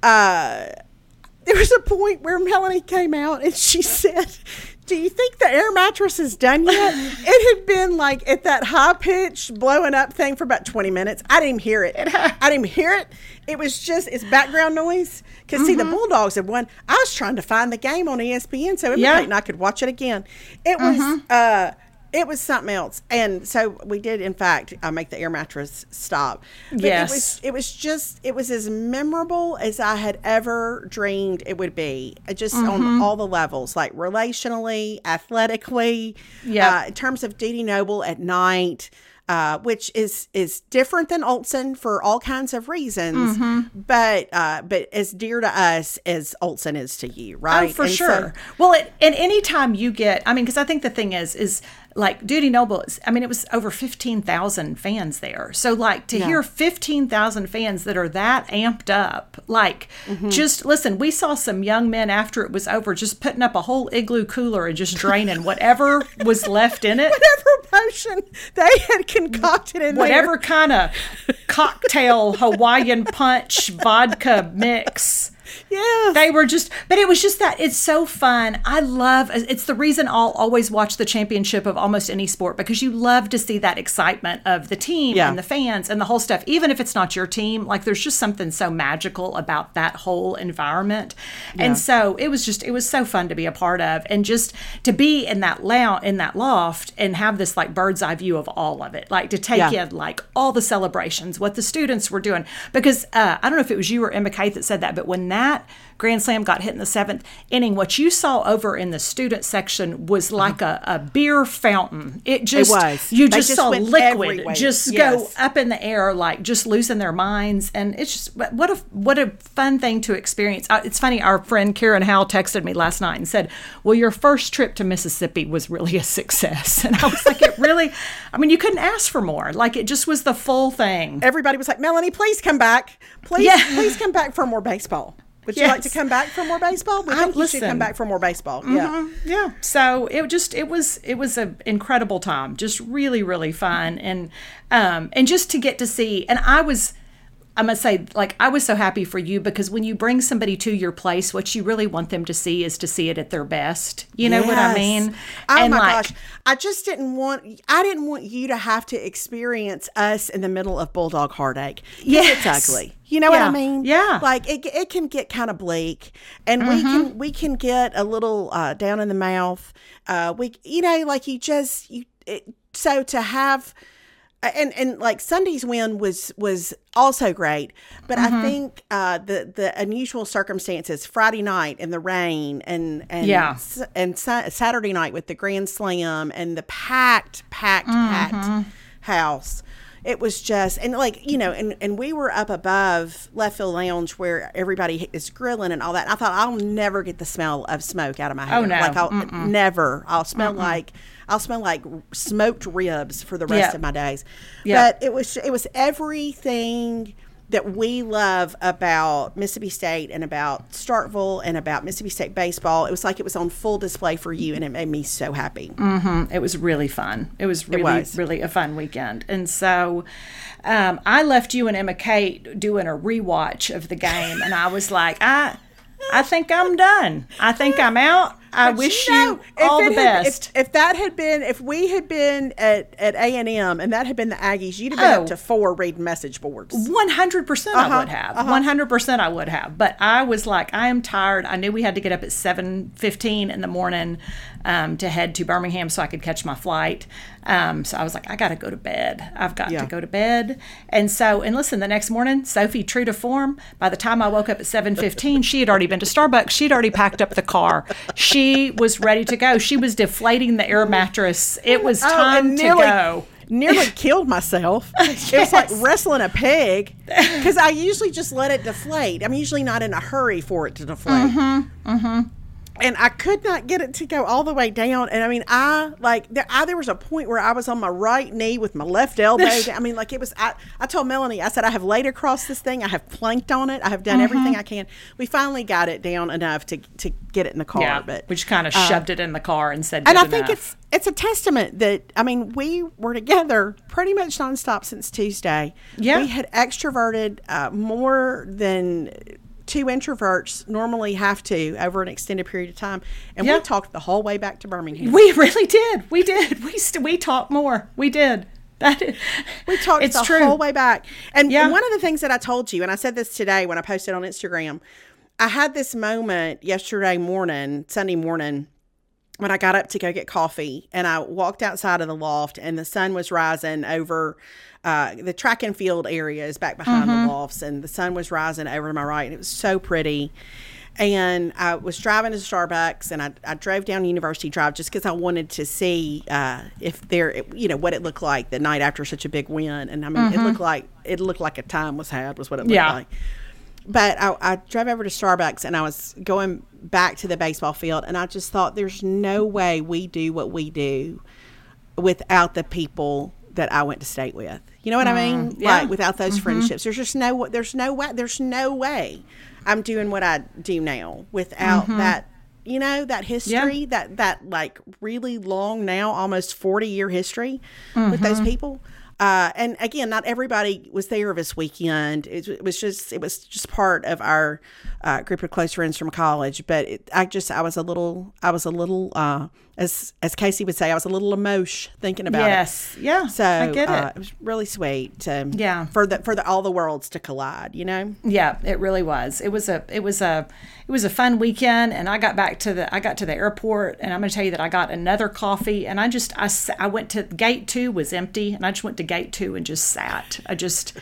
uh, there was a point where Melanie came out and she said, "Do you think the air mattress is done yet?" It had been like at that high pitched blowing up thing for about twenty minutes. I didn't even hear it. I didn't even hear it. It was just it's background noise. Because mm-hmm. see, the Bulldogs had won. I was trying to find the game on E S P N so Emma yeah. Kate and I could watch it again. It was. Mm-hmm. Uh, It was something else, and so we did. In fact, uh, make the air mattress stop. But yes, it was. It was just. It was as memorable as I had ever dreamed it would be. Just mm-hmm. on all the levels, like relationally, athletically. Yeah. Uh, in terms of Dudy Noble at night, uh, which is is different than Olsen for all kinds of reasons, mm-hmm. but uh, but as dear to us as Olsen is to you, right? Oh, for and sure. So, well, it, and any time you get, I mean, because I think the thing is, is like Dudy Noble is, I mean, it was over fifteen thousand fans there. So like to yeah. hear fifteen thousand fans that are that amped up, like mm-hmm. just listen, we saw some young men after it was over, just putting up a whole igloo cooler and just draining whatever was left in it. Whatever potion they had concocted in whatever there. kind of cocktail, Hawaiian punch, vodka mix. Yeah. They were just, but it was just that it's so fun. I love, it's the reason I'll always watch the championship of almost any sport because you love to see that excitement of the team yeah. and the fans and the whole stuff. Even if it's not your team, like there's just something so magical about that whole environment. Yeah. And so it was just, it was so fun to be a part of and just to be in that lounge, in that loft and have this like bird's eye view of all of it. Like to take yeah. in like all the celebrations, what the students were doing. Because uh, I don't know if it was you or Emma Kate that said that, but when that That grand slam got hit in the seventh inning, what you saw over in the student section was like a, a beer fountain. It just it was. You they just, just saw liquid everywhere. just yes. go up in the air, like just losing their minds. And it's just what a what a fun thing to experience. It's funny. Our friend Karen Howell texted me last night and said, "Well, your first trip to Mississippi was really a success." And I was like, "It really? I mean, you couldn't ask for more. Like it just was the full thing." Everybody was like, "Melanie, please come back. Please, yeah. please come back for more baseball." Would you yes. like to come back for more baseball? We think you should come back for more baseball. Mm-hmm. Yeah, yeah. So it just it was it was an incredible time, just really really fun, and um and just to get to see. And I was I must say, like, I was so happy for you because when you bring somebody to your place, what you really want them to see is to see it at their best. You know yes. what I mean? Oh and my like, gosh. I just didn't want, I didn't want you to have to experience us in the middle of bulldog heartache. Yes. It's ugly. You know yeah. what I mean? Yeah. Like it, it can get kind of bleak, and mm-hmm. we can we can get a little uh, down in the mouth. Uh, we, you know, like you just you. It, so to have, and and like Sunday's win was was also great, but mm-hmm. I think uh, the the unusual circumstances, Friday night and the rain, and and yeah. and sa- Saturday night with the Grand Slam and the packed packed mm-hmm. packed house. It was just, and like, you know, and, and we were up above Left Field Lounge where everybody is grilling and all that. And I thought, I'll never get the smell of smoke out of my hair. Oh, no. Like, I'll Mm-mm. never. I'll smell Mm-mm. like, I'll smell like smoked ribs for the rest yeah. of my days. Yeah. But it was, it was everything that we love about Mississippi State and about Starkville and about Mississippi State baseball. It was like it was on full display for you, and it made me so happy. Mm-hmm. It was really fun. It was really, it was. really a fun weekend. And so um, I left you and Emma Kate doing a rewatch of the game, and I was like, I, I think I'm done. I think I'm out. I but wish you, know, you all the had, best. If, if that had been, if we had been at, at A and M and that had been the Aggies, you'd have been oh, up to four reading message boards. one hundred percent uh-huh, I would have. Uh-huh. one hundred percent I would have. But I was like, I am tired. I knew we had to get up at seven fifteen in the morning um, to head to Birmingham so I could catch my flight. Um, so I was like, I got to go to bed. I've got yeah. to go to bed. And so, and listen, the next morning, Sophie, true to form, by the time I woke up at seven fifteen, she had already been to Starbucks. She'd already packed up the car. She was ready to go. She was deflating the air mattress. It was time oh, nearly, to go. Nearly killed myself. Yes. It was like wrestling a pig because I usually just let it deflate. I'm usually not in a hurry for it to deflate. Mm-hmm. Mm-hmm. And I could not get it to go all the way down. And I mean, I like there, I, there was a point where I was on my right knee with my left elbow. I mean, like it was, I, I told Melanie, I said, I have laid across this thing. I have planked on it. I have done mm-hmm. everything I can. We finally got it down enough to, to get it in the car. Yeah, but we just kind of uh, shoved it in the car and said, and I enough. think it's, it's a testament that, I mean, we were together pretty much nonstop since Tuesday. Yeah. We had extroverted uh, more than two introverts normally have to over an extended period of time, and yeah. we talked the whole way back to Birmingham. We really did. We did. We st- we talked more. We did. That is, we talked it's the true. whole way back. And yeah. one of the things that I told you, and I said this today when I posted on Instagram, I had this moment yesterday morning, Sunday morning, when I got up to go get coffee, and I walked outside of the loft, and the sun was rising over uh, the track and field area is back behind mm-hmm. the lofts, and the sun was rising over to my right, and it was so pretty. And I was driving to Starbucks, and I, I drove down University Drive just because I wanted to see uh, if there, you know, what it looked like the night after such a big win. And I mean, mm-hmm. it looked like it looked like a time was had, was what it looked yeah. like. But I, I drove over to Starbucks, and I was going back to the baseball field, and I just thought, there's no way we do what we do without the people that I went to state with. You know what mm, I mean? Yeah. Like without those mm-hmm. friendships, there's just no, there's no way, there's no way I'm doing what I do now without mm-hmm. that, you know, that history, yeah. that, that like really long now, almost forty year history mm-hmm. with those people. Uh, and again, not everybody was there this weekend. It, it was just, it was just part of our uh, group of close friends from college. But it, I just, I was a little, I was a little, uh, as as Casey would say, I was a little emotion thinking about yes. it. Yes, yeah, so I get uh, it. It was really sweet. To, yeah, for the for the all the worlds to collide. You know. Yeah, it really was. It was a, it was a, it was a fun weekend. And I got back to the, I got to the airport, and I'm going to tell you that I got another coffee, and I just, I, I went to gate two was empty, and I just went to gate two and just sat. I just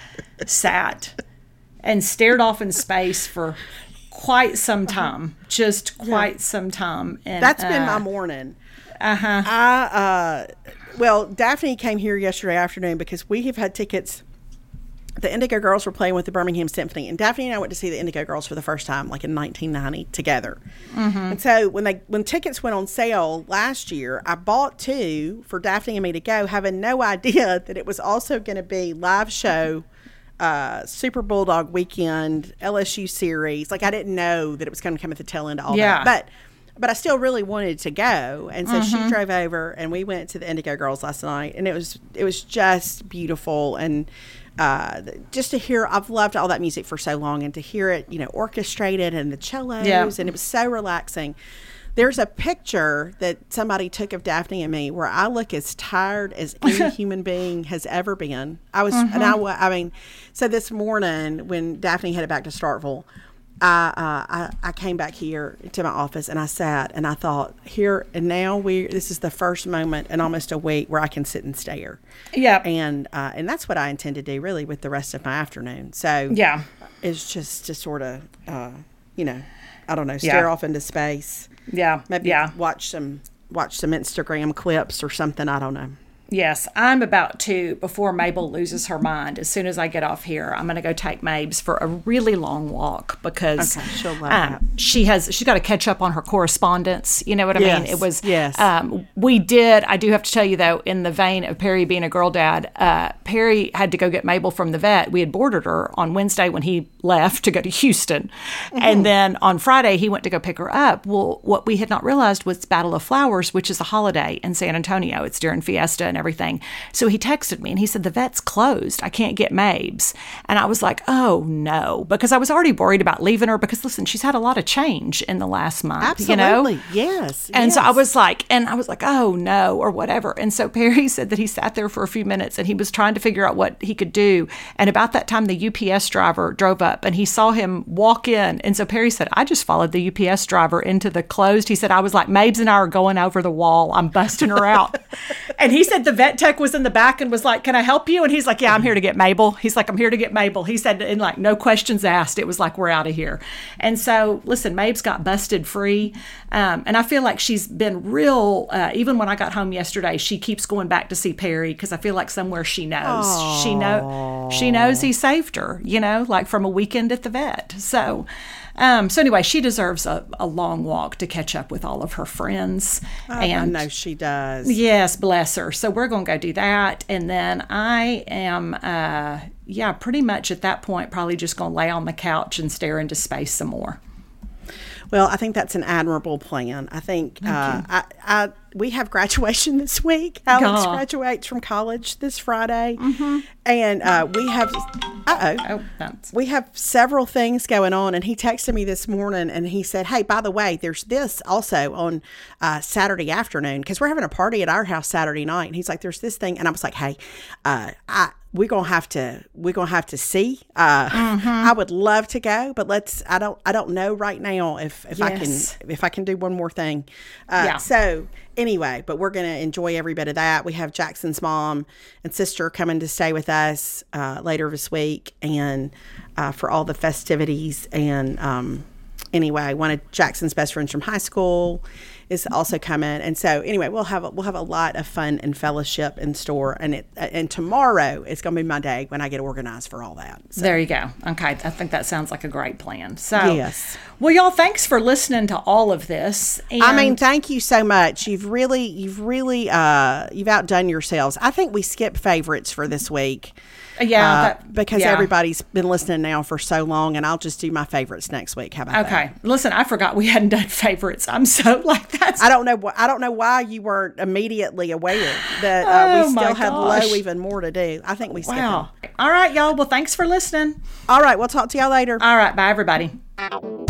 sat and stared off in space for quite some time, just quite yeah. some time. And that's uh, been my morning. Uh-huh. I, uh, well, Daphne came here yesterday afternoon because we have had tickets. The Indigo Girls were playing with the Birmingham Symphony, and Daphne and I went to see the Indigo Girls for the first time, like in nineteen ninety, together. Mm-hmm. And so when they when tickets went on sale last year, I bought two for Daphne and me to go, having no idea that it was also going to be live show, uh, Super Bulldog weekend, L S U series. Like I didn't know that it was going to come at the tail end of all yeah. that, but. but I still really wanted to go. And so mm-hmm. she drove over and we went to the Indigo Girls last night, and it was, it was just beautiful. And, uh, just to hear, I've loved all that music for so long, and to hear it, you know, orchestrated and the cellos, yeah. and it was so relaxing. There's a picture that somebody took of Daphne and me where I look as tired as any human being has ever been. I was, mm-hmm. and I, I mean, so this morning when Daphne headed back to Starkville, I, uh, I I came back here to my office and I sat and I thought, here and now we this is the first moment in almost a week where I can sit and stare. Yeah, and uh, and that's what I intend to do really with the rest of my afternoon. So yeah, it's just to sort of uh, you know, I don't know, stare yeah. off into space. Yeah, maybe yeah. watch some watch some Instagram clips or something. I don't know. Yes, I'm about to, before Mabel loses her mind, as soon as I get off here, I'm going to go take Mabes for a really long walk because okay, she'll love um, that. she has, she's got to catch up on her correspondence. You know what I yes, mean? It was, yes. Um, we did, I do have to tell you though, in the vein of Perry being a girl dad, uh, Perry had to go get Mabel from the vet. We had boarded her on Wednesday when he left to go to Houston. Mm-hmm. And then on Friday, he went to go pick her up. Well, what we had not realized was Battle of Flowers, which is a holiday in San Antonio. It's during Fiesta and everything. So he texted me and he said, the vet's closed. I can't get Mabes. And I was like, oh no, because I was already worried about leaving her because listen, she's had a lot of change in the last month, Absolutely. you know? Yes. And yes. so I was like, and I was like, oh no, or whatever. And so Perry said that he sat there for a few minutes and he was trying to figure out what he could do. And about that time, the U P S driver drove up and he saw him walk in. And so Perry said, I just followed the U P S driver into the closed. He said, I was like, Mabes and I are going over the wall. I'm busting her out. And he said the vet tech was in the back and was like, can I help you? And he's like, yeah, I'm here to get Mabel. He's like, I'm here to get Mabel. He said, and like, no questions asked. It was like, we're out of here. And so, listen, Mabes got busted free. Um, and I feel like she's been real, uh, even when I got home yesterday, she keeps going back to see Perry because I feel like somewhere she knows. Aww. She know she knows he saved her, you know, like from a weekend at the vet. So, Um, so anyway, she deserves a, a long walk to catch up with all of her friends. Oh, and I know she does. Yes, bless her. So we're going to go do that. And then I am, uh, yeah, pretty much at that point, probably just going to lay on the couch and stare into space some more. Well, I think that's an admirable plan. I think uh, I, I we have graduation this week. Alex God. graduates from college this Friday, mm-hmm. and uh, we have uh oh, that's... we have several things going on. And he texted me this morning, and he said, "Hey, by the way, there's this also on uh, Saturday afternoon because we're having a party at our house Saturday night." And he's like, "There's this thing," and I was like, "Hey, uh, I." We're gonna have to. We're gonna have to see. Uh, mm-hmm. I would love to go, but let's. I don't. I don't know right now if if yes. I can. If I can do one more thing. Uh, yeah. So anyway, but we're gonna enjoy every bit of that. We have Jackson's mom and sister coming to stay with us uh, later this week, and uh, for all the festivities. And um, anyway, one of Jackson's best friends from high school is also coming, and so anyway, we'll have a, we'll have a lot of fun and fellowship in store, and it and tomorrow is going to be my day when I get organized for all that. So. There you go. Okay, I think that sounds like a great plan. So, yes. Well, y'all, thanks for listening to all of this. And I mean, thank you so much. You've really, you've really, uh, you've outdone yourselves. I think we skipped favorites for this week. Yeah, uh, that, because yeah. everybody's been listening now for so long, and I'll just do my favorites next week. How about okay. that? Okay, listen, I forgot we hadn't done favorites. I'm so like that. I don't know. I don't know why you weren't immediately aware that uh, oh, we still my had gosh. low even more to do. I think we skipped Wow. them. All right, y'all. Well, thanks for listening. All right, we'll talk to y'all later. All right, bye, everybody.